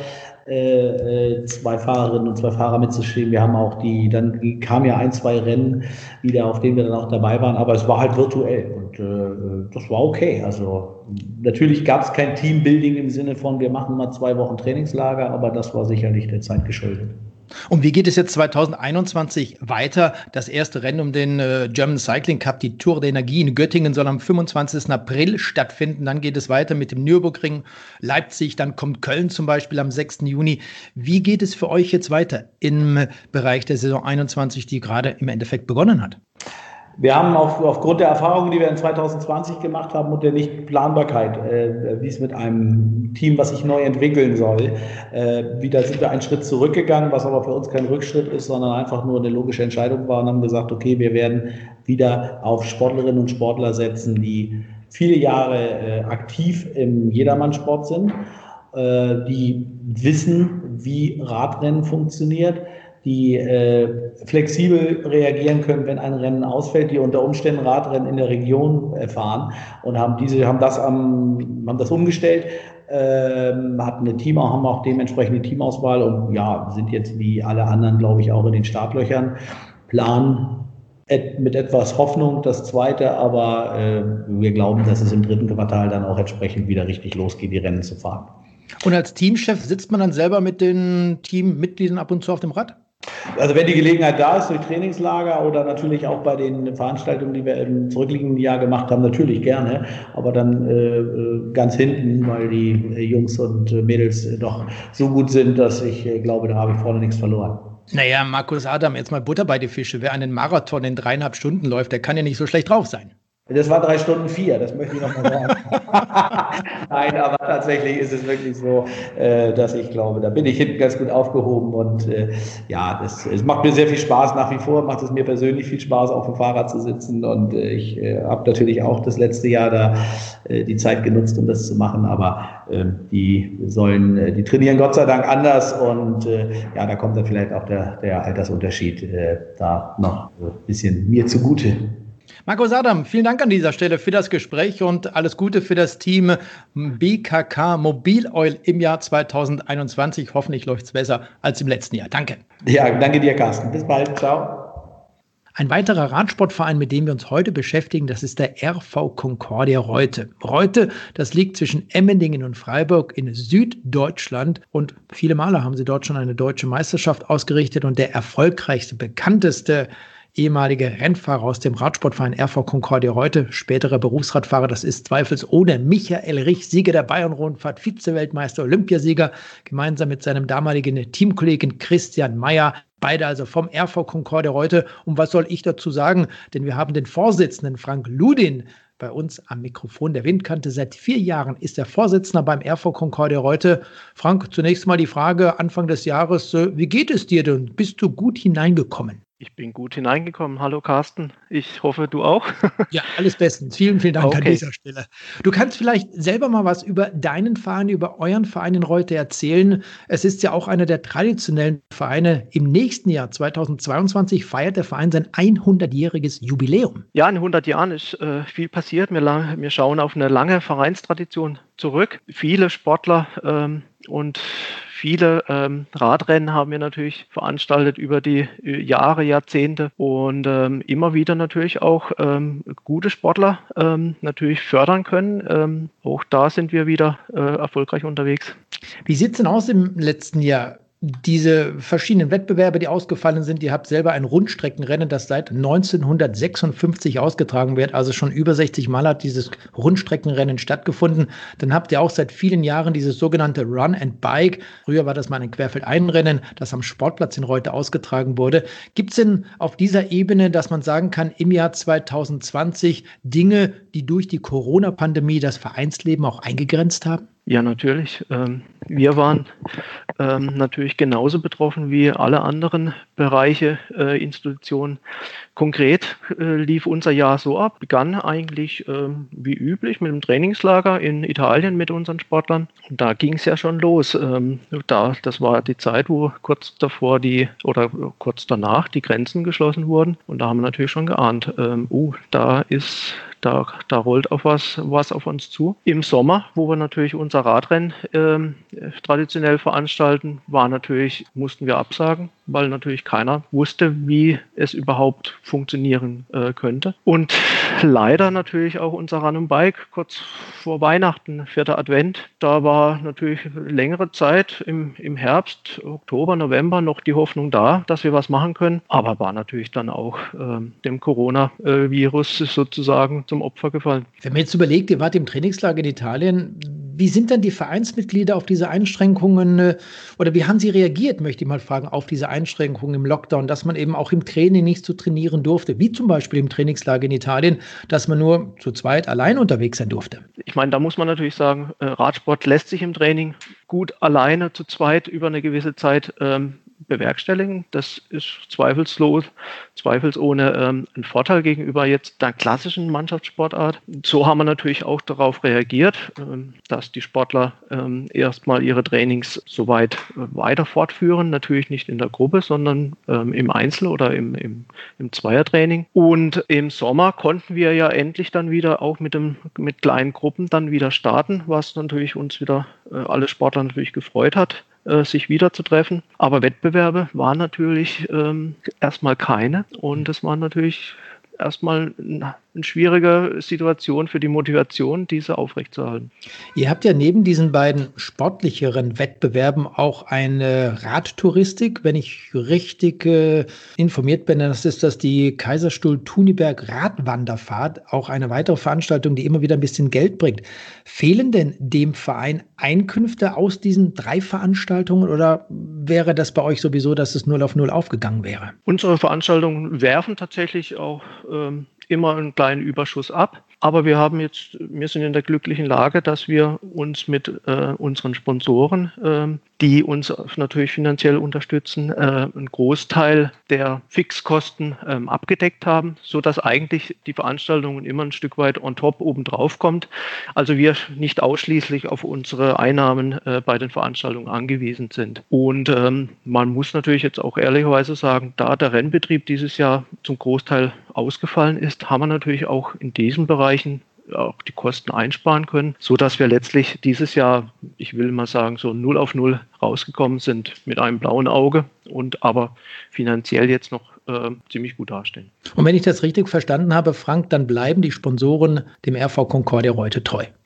2 Fahrerinnen und 2 Fahrer mitzuschieben. Wir haben auch dann kamen ja 1, 2 Rennen wieder, auf denen wir dann auch dabei waren, aber es war halt virtuell und das war okay. Also natürlich gab es kein Teambuilding im Sinne von, wir machen mal 2 Wochen Trainingslager, aber das war sicherlich der Zeit geschuldet. Und wie geht es jetzt 2021 weiter? Das erste Rennen um den German Cycling Cup, die Tour der Energie in Göttingen, soll am 25. April stattfinden. Dann geht es weiter mit dem Nürburgring, Leipzig, dann kommt Köln zum Beispiel am 6. Juni. Wie geht es für euch jetzt weiter im Bereich der Saison 21, die gerade im Endeffekt begonnen hat? Wir haben aufgrund der Erfahrungen, die wir in 2020 gemacht haben und der Nichtplanbarkeit, wie es mit einem Team, was sich neu entwickeln soll, wieder sind wir einen Schritt zurückgegangen, was aber für uns kein Rückschritt ist, sondern einfach nur eine logische Entscheidung war und haben gesagt, okay, wir werden wieder auf Sportlerinnen und Sportler setzen, die viele Jahre aktiv im Jedermannsport sind, die wissen, wie Radrennen funktioniert, die flexibel reagieren können, wenn ein Rennen ausfällt, die unter Umständen Radrennen in der Region fahren und haben das umgestellt, hatten haben auch dementsprechend eine Teamauswahl und ja, sind jetzt wie alle anderen, glaube ich, auch in den Startlöchern, planen mit etwas Hoffnung das zweite, aber wir glauben, dass es im 3. Quartal dann auch entsprechend wieder richtig losgeht, die Rennen zu fahren. Und als Teamchef sitzt man dann selber mit den Teammitgliedern ab und zu auf dem Rad? Also wenn die Gelegenheit da ist, durch Trainingslager oder natürlich auch bei den Veranstaltungen, die wir im zurückliegenden Jahr gemacht haben, natürlich gerne, aber dann ganz hinten, weil die Jungs und Mädels doch so gut sind, dass ich glaube, da habe ich vorne nichts verloren. Naja, Markus Adam, jetzt mal Butter bei die Fische. Wer einen Marathon in 3,5 Stunden läuft, der kann ja nicht so schlecht drauf sein. Das war 3 Stunden 4, das möchte ich noch mal sagen. Nein, aber tatsächlich ist es wirklich so, dass ich glaube, da bin ich hinten ganz gut aufgehoben und es macht mir sehr viel Spaß. Nach wie vor macht es mir persönlich viel Spaß, auf dem Fahrrad zu sitzen und ich habe natürlich auch das letzte Jahr da die Zeit genutzt, um das zu machen, aber die trainieren Gott sei Dank anders und da kommt dann vielleicht auch der Altersunterschied da noch ein bisschen mir zugute. Markus Adam, vielen Dank an dieser Stelle für das Gespräch und alles Gute für das Team BKK Mobil Oil im Jahr 2021. Hoffentlich läuft es besser als im letzten Jahr. Danke. Ja, danke dir, Carsten. Bis bald. Ciao. Ein weiterer Radsportverein, mit dem wir uns heute beschäftigen, das ist der RV Concordia Reute. Reute, das liegt zwischen Emmendingen und Freiburg in Süddeutschland und viele Male haben sie dort schon eine deutsche Meisterschaft ausgerichtet und der erfolgreichste, bekannteste ehemalige Rennfahrer aus dem Radsportverein RV Concordia Reute, späterer Berufsradfahrer, das ist zweifelsohne Michael Rich, Sieger der Bayern-Rundfahrt, Vize-Weltmeister, Olympiasieger, gemeinsam mit seinem damaligen Teamkollegen Christian Meyer, beide also vom RV Concordia Reute. Und was soll ich dazu sagen? Denn wir haben den Vorsitzenden Frank Ludin bei uns am Mikrofon der Windkante. Seit 4 Jahren ist er Vorsitzender beim RV Concordia Reute. Frank, zunächst mal die Frage Anfang des Jahres, wie geht es dir denn? Bist du gut hineingekommen? Ich bin gut hineingekommen. Hallo Carsten, ich hoffe, du auch. Ja, alles bestens. Vielen, vielen Dank an dieser Stelle. Du kannst vielleicht selber mal was über deinen Verein, über euren Verein in Reute erzählen. Es ist ja auch einer der traditionellen Vereine. Im nächsten Jahr, 2022, feiert der Verein sein 100-jähriges Jubiläum. Ja, in 100 Jahren ist viel passiert. Wir schauen auf eine lange Vereinstradition zurück. Viele Sportler und viele Radrennen haben wir natürlich veranstaltet über die Jahre, Jahrzehnte und immer wieder natürlich auch gute Sportler natürlich fördern können. Auch da sind wir wieder erfolgreich unterwegs. Wie sieht es denn aus im letzten Jahr? Diese verschiedenen Wettbewerbe, die ausgefallen sind, ihr habt selber ein Rundstreckenrennen, das seit 1956 ausgetragen wird, also schon über 60 Mal hat dieses Rundstreckenrennen stattgefunden. Dann habt ihr auch seit vielen Jahren dieses sogenannte Run and Bike. Früher war das mal ein Querfeldeinrennen, das am Sportplatz in Reute ausgetragen wurde. Gibt es denn auf dieser Ebene, dass man sagen kann, im Jahr 2020 Dinge, die durch die Corona-Pandemie das Vereinsleben auch eingegrenzt haben? Ja, natürlich. Wir waren natürlich genauso betroffen wie alle anderen Bereiche, Institutionen. Konkret lief unser Jahr so ab, begann eigentlich wie üblich mit dem Trainingslager in Italien mit unseren Sportlern. Und da ging es ja schon los. Das war die Zeit, wo kurz danach die Grenzen geschlossen wurden. Und da haben wir natürlich schon geahnt, da rollt auf was auf uns zu. Im Sommer, wo wir natürlich unser Radrennen traditionell veranstalten, mussten wir absagen, weil natürlich keiner wusste, wie es überhaupt funktionieren könnte. Und leider natürlich auch unser Run and Bike kurz vor Weihnachten, 4. Advent. Da war natürlich längere Zeit im Herbst, Oktober, November noch die Hoffnung da, dass wir was machen können. Aber war natürlich dann auch dem Coronavirus sozusagen zum Opfer gefallen. Wenn man jetzt überlegt, ihr wart im Trainingslager in Italien, wie sind dann die Vereinsmitglieder auf diese Einschränkungen oder wie haben sie reagiert, möchte ich mal fragen, auf diese Einschränkungen im Lockdown, dass man eben auch im Training nicht so trainieren durfte, wie zum Beispiel im Trainingslager in Italien, dass man nur zu zweit allein unterwegs sein durfte? Ich meine, da muss man natürlich sagen, Radsport lässt sich im Training gut alleine zu zweit über eine gewisse Zeit bewerkstelligen. Das ist zweifelsohne ein Vorteil gegenüber jetzt der klassischen Mannschaftssportart. So haben wir natürlich auch darauf reagiert, dass die Sportler erstmal ihre Trainings soweit weiter fortführen. Natürlich nicht in der Gruppe, sondern im Einzel- oder im Zweiertraining. Und im Sommer konnten wir ja endlich dann wieder auch mit kleinen Gruppen dann wieder starten, was natürlich uns wieder alle Sportler natürlich gefreut hat, sich wieder zu treffen. Aber Wettbewerbe waren natürlich erstmal keine und es war natürlich erstmal eine schwierige Situation für die Motivation, diese aufrechtzuerhalten. Ihr habt ja neben diesen beiden sportlicheren Wettbewerben auch eine Radtouristik. Wenn ich richtig informiert bin, dann ist das die Kaiserstuhl-Thuniberg Radwanderfahrt, auch eine weitere Veranstaltung, die immer wieder ein bisschen Geld bringt. Fehlen denn dem Verein Einkünfte aus diesen 3 Veranstaltungen oder wäre das bei euch sowieso, dass es 0 auf 0 aufgegangen wäre? Unsere Veranstaltungen werfen tatsächlich auch immer einen kleinen Überschuss ab. Aber wir sind in der glücklichen Lage, dass wir uns mit unseren Sponsoren, die uns natürlich finanziell unterstützen, einen Großteil der Fixkosten abgedeckt haben, sodass eigentlich die Veranstaltung immer ein Stück weit on top obendrauf kommt. Also wir nicht ausschließlich auf unsere Einnahmen bei den Veranstaltungen angewiesen sind. Und man muss natürlich jetzt auch ehrlicherweise sagen, da der Rennbetrieb dieses Jahr zum Großteil ausgefallen ist, haben wir natürlich auch in diesen Bereichen auch die Kosten einsparen können, sodass wir letztlich dieses Jahr, ich will mal sagen, so 0 auf 0 rausgekommen sind mit einem blauen Auge und aber finanziell jetzt noch ziemlich gut dastehen. Und wenn ich das richtig verstanden habe, Frank, dann bleiben die Sponsoren dem RV Concordia Reute treu.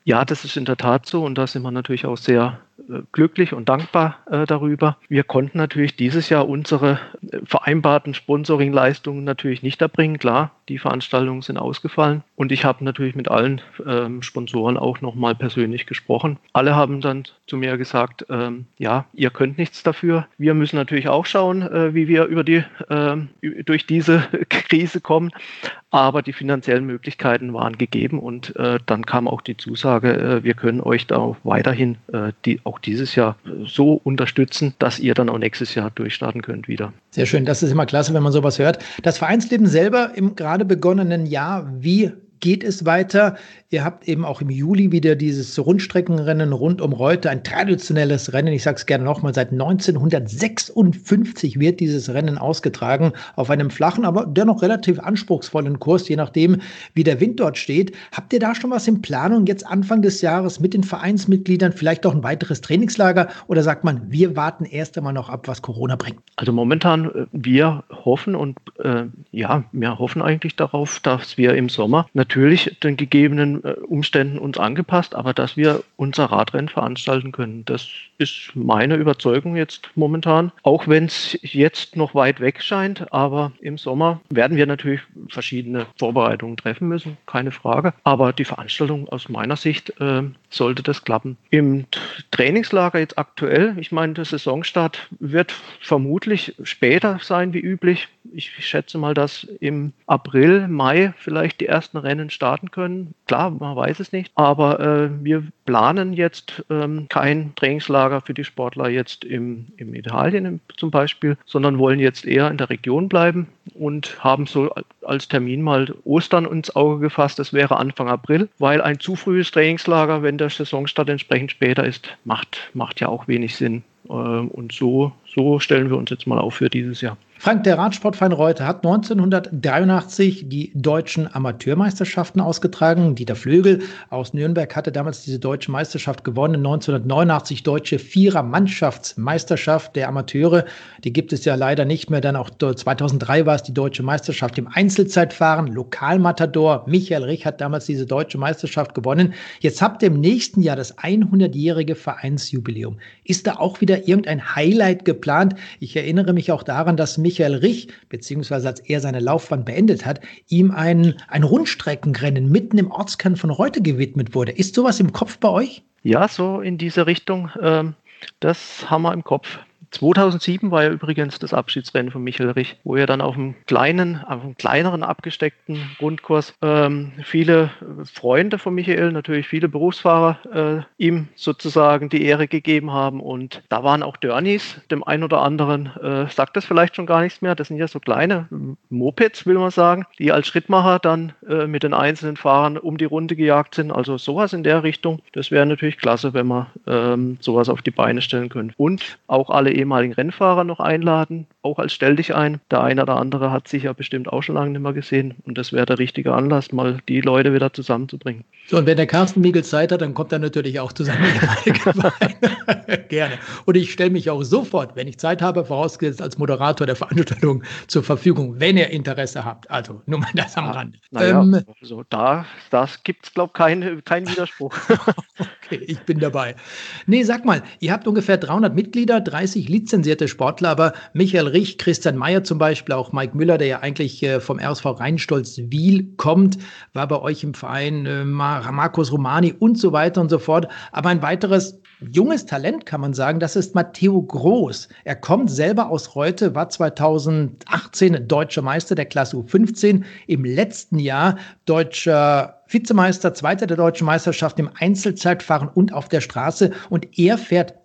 Ja, das ist in der Tat so und da sind wir natürlich auch sehr glücklich und dankbar darüber. Wir konnten natürlich dieses Jahr unsere vereinbarten Sponsoring-Leistungen natürlich nicht erbringen. Klar, die Veranstaltungen sind ausgefallen und ich habe natürlich mit allen Sponsoren auch nochmal persönlich gesprochen. Alle haben dann zu mir gesagt, ja, ihr könnt nichts dafür. Wir müssen natürlich auch schauen, wie wir durch diese Krise kommen. Aber die finanziellen Möglichkeiten waren gegeben und dann kam auch die Zusage, wir können euch da auch weiterhin auch dieses Jahr so unterstützen, dass ihr dann auch nächstes Jahr durchstarten könnt wieder. Sehr schön, das ist immer klasse, wenn man sowas hört. Das Vereinsleben selber im gerade begonnenen Jahr, wie geht es weiter? Ihr habt eben auch im Juli wieder dieses Rundstreckenrennen rund um Reutte, ein traditionelles Rennen. Ich sage es gerne nochmal, seit 1956 wird dieses Rennen ausgetragen auf einem flachen, aber dennoch relativ anspruchsvollen Kurs, je nachdem, wie der Wind dort steht. Habt ihr da schon was in Planung jetzt Anfang des Jahres mit den Vereinsmitgliedern, vielleicht auch ein weiteres Trainingslager oder sagt man, wir warten erst einmal noch ab, was Corona bringt? Also momentan, wir hoffen wir hoffen eigentlich darauf, dass wir im Sommer natürlich den gegebenen Umständen uns angepasst, aber dass wir unser Radrennen veranstalten können. Das ist meine Überzeugung jetzt momentan. Auch wenn es jetzt noch weit weg scheint, aber im Sommer werden wir natürlich verschiedene Vorbereitungen treffen müssen, keine Frage. Aber die Veranstaltung aus meiner Sicht sollte das klappen. Im Trainingslager jetzt aktuell, ich meine, der Saisonstart wird vermutlich später sein wie üblich. Ich schätze mal, dass im April, Mai vielleicht die ersten Rennen starten können. Klar, man weiß es nicht, aber wir planen jetzt kein Trainingslager für die Sportler jetzt in Italien zum Beispiel, sondern wollen jetzt eher in der Region bleiben und haben so als Termin mal Ostern ins Auge gefasst. Das wäre Anfang April, weil ein zu frühes Trainingslager, wenn der Saisonstart entsprechend später ist, macht ja auch wenig Sinn. Und so stellen wir uns jetzt mal auf für dieses Jahr. Frank, der Radsportverein Reutte hat 1983 die deutschen Amateurmeisterschaften ausgetragen. Dieter Flögel aus Nürnberg hatte damals diese deutsche Meisterschaft gewonnen. 1989 deutsche Vierer-Mannschaftsmeisterschaft der Amateure. Die gibt es ja leider nicht mehr. Dann auch 2003 war es die deutsche Meisterschaft im Einzelzeitfahren. Lokalmatador Michael Rich hat damals diese deutsche Meisterschaft gewonnen. Jetzt habt ihr im nächsten Jahr das 100-jährige Vereinsjubiläum. Ist da auch wieder irgendein Highlight geplant? Ich erinnere mich auch daran, dass Michael Rich, beziehungsweise als er seine Laufbahn beendet hat, ihm ein Rundstreckenrennen mitten im Ortskern von Reutte gewidmet wurde. Ist sowas im Kopf bei euch? Ja, so in diese Richtung. Das haben wir im Kopf. 2007 war ja übrigens das Abschiedsrennen von Michael Rich, wo er dann auf einem kleineren abgesteckten Rundkurs viele Freunde von Michael, natürlich viele Berufsfahrer, ihm sozusagen die Ehre gegeben haben. Und da waren auch Dörnies, dem einen oder anderen sagt das vielleicht schon gar nichts mehr. Das sind ja so kleine Mopeds, will man sagen, die als Schrittmacher dann mit den einzelnen Fahrern um die Runde gejagt sind. Also sowas in der Richtung. Das wäre natürlich klasse, wenn wir sowas auf die Beine stellen können. Und auch alle ehemaligen Rennfahrer noch einladen, auch als Stell dich ein. Der eine oder andere hat sich ja bestimmt auch schon lange nicht mehr gesehen und das wäre der richtige Anlass, mal die Leute wieder zusammenzubringen. So, und wenn der Carsten Miegels Zeit hat, dann kommt er natürlich auch zu seinem Verein. Gerne. Und ich stelle mich auch sofort, wenn ich Zeit habe, vorausgesetzt als Moderator der Veranstaltung zur Verfügung, wenn ihr Interesse habt. Also nur mal das am Rande. Also das gibt es, glaube ich, keinen Widerspruch. Okay, ich bin dabei. Nee, sag mal, ihr habt ungefähr 300 Mitglieder, 30 lizenzierte Sportler, aber Michael Rich, Christian Meyer zum Beispiel, auch Mike Müller, der ja eigentlich vom RSV Rheinstolz-Wiel kommt, war bei euch im Verein, Markus Romani und so weiter und so fort. Aber ein weiteres junges Talent, kann man sagen, das ist Matteo Groß. Er kommt selber aus Reutte, war 2018 deutscher Meister der Klasse U15, im letzten Jahr deutscher Vizemeister, Zweiter der deutschen Meisterschaft im Einzelzeitfahren und auf der Straße. Und er fährt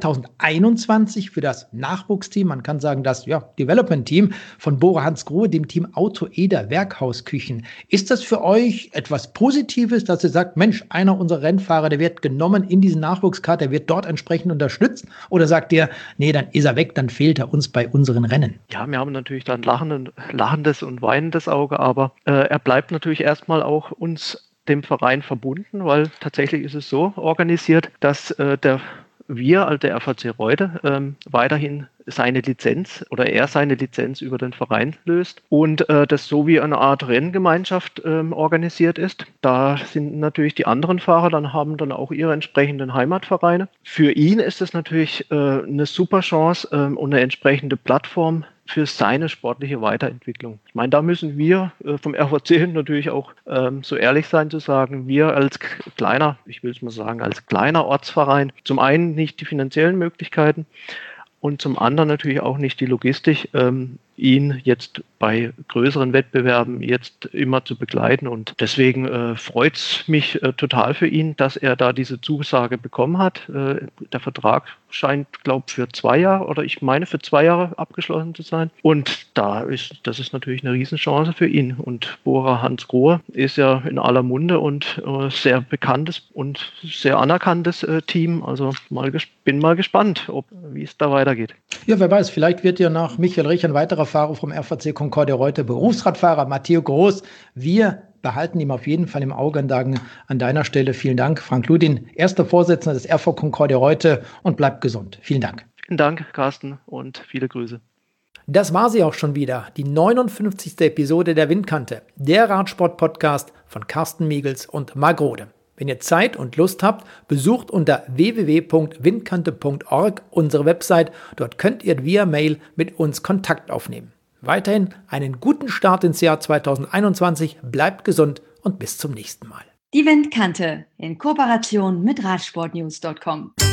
2021 für das Nachwuchsteam, man kann sagen das Development-Team von Bora Hansgrohe, dem Team Auto Eder Werkhausküchen. Ist das für euch etwas Positives, dass ihr sagt, Mensch, einer unserer Rennfahrer, der wird genommen in diesen Nachwuchskader, der wird dort entsprechend unterstützt? Oder sagt ihr, nee, dann ist er weg, dann fehlt er uns bei unseren Rennen? Ja, wir haben natürlich dann lachendes und weinendes Auge, aber er bleibt natürlich erstmal auch uns dem Verein verbunden, weil tatsächlich ist es so organisiert, dass der wir, also der RVC Reute, weiterhin seine Lizenz über den Verein löst und das so wie eine Art Renngemeinschaft organisiert ist. Da sind natürlich die anderen Fahrer, haben dann auch ihre entsprechenden Heimatvereine. Für ihn ist es natürlich eine super Chance und eine entsprechende Plattform für seine sportliche Weiterentwicklung. Ich meine, da müssen wir vom RVC natürlich auch so ehrlich sein zu sagen, wir als kleiner Ortsverein, zum einen nicht die finanziellen Möglichkeiten und zum anderen natürlich auch nicht die Logistik, ihn jetzt bei größeren Wettbewerben jetzt immer zu begleiten. Und deswegen freut es mich total für ihn, dass er da diese Zusage bekommen hat. Der Vertrag scheint, glaube ich, für 2 Jahre oder für 2 Jahre abgeschlossen zu sein. Und das ist natürlich eine Riesenchance für ihn. Und Bora Hansgrohe ist ja in aller Munde und sehr bekanntes und sehr anerkanntes Team. Also bin mal gespannt, wie es da weitergeht. Ja, wer weiß, vielleicht wird ja nach Michael Rich ein weiterer Fahrer vom RVC Concordia Reute Berufsradfahrer, Matteo Groß. Wir behalten ihm auf jeden Fall im Auge und sagen an deiner Stelle vielen Dank, Frank Ludin, erster Vorsitzender des RV Concordia Reute, und bleibt gesund. Vielen Dank. Vielen Dank, Carsten, und viele Grüße. Das war sie auch schon wieder, die 59. Episode der Windkante, der Radsport-Podcast von Carsten Miegels und Marc Rode. Wenn ihr Zeit und Lust habt, besucht unter www.windkante.org unsere Website. Dort könnt ihr via Mail mit uns Kontakt aufnehmen. Weiterhin einen guten Start ins Jahr 2021, bleibt gesund und bis zum nächsten Mal. Die Windkante in Kooperation mit Radsportnews.com.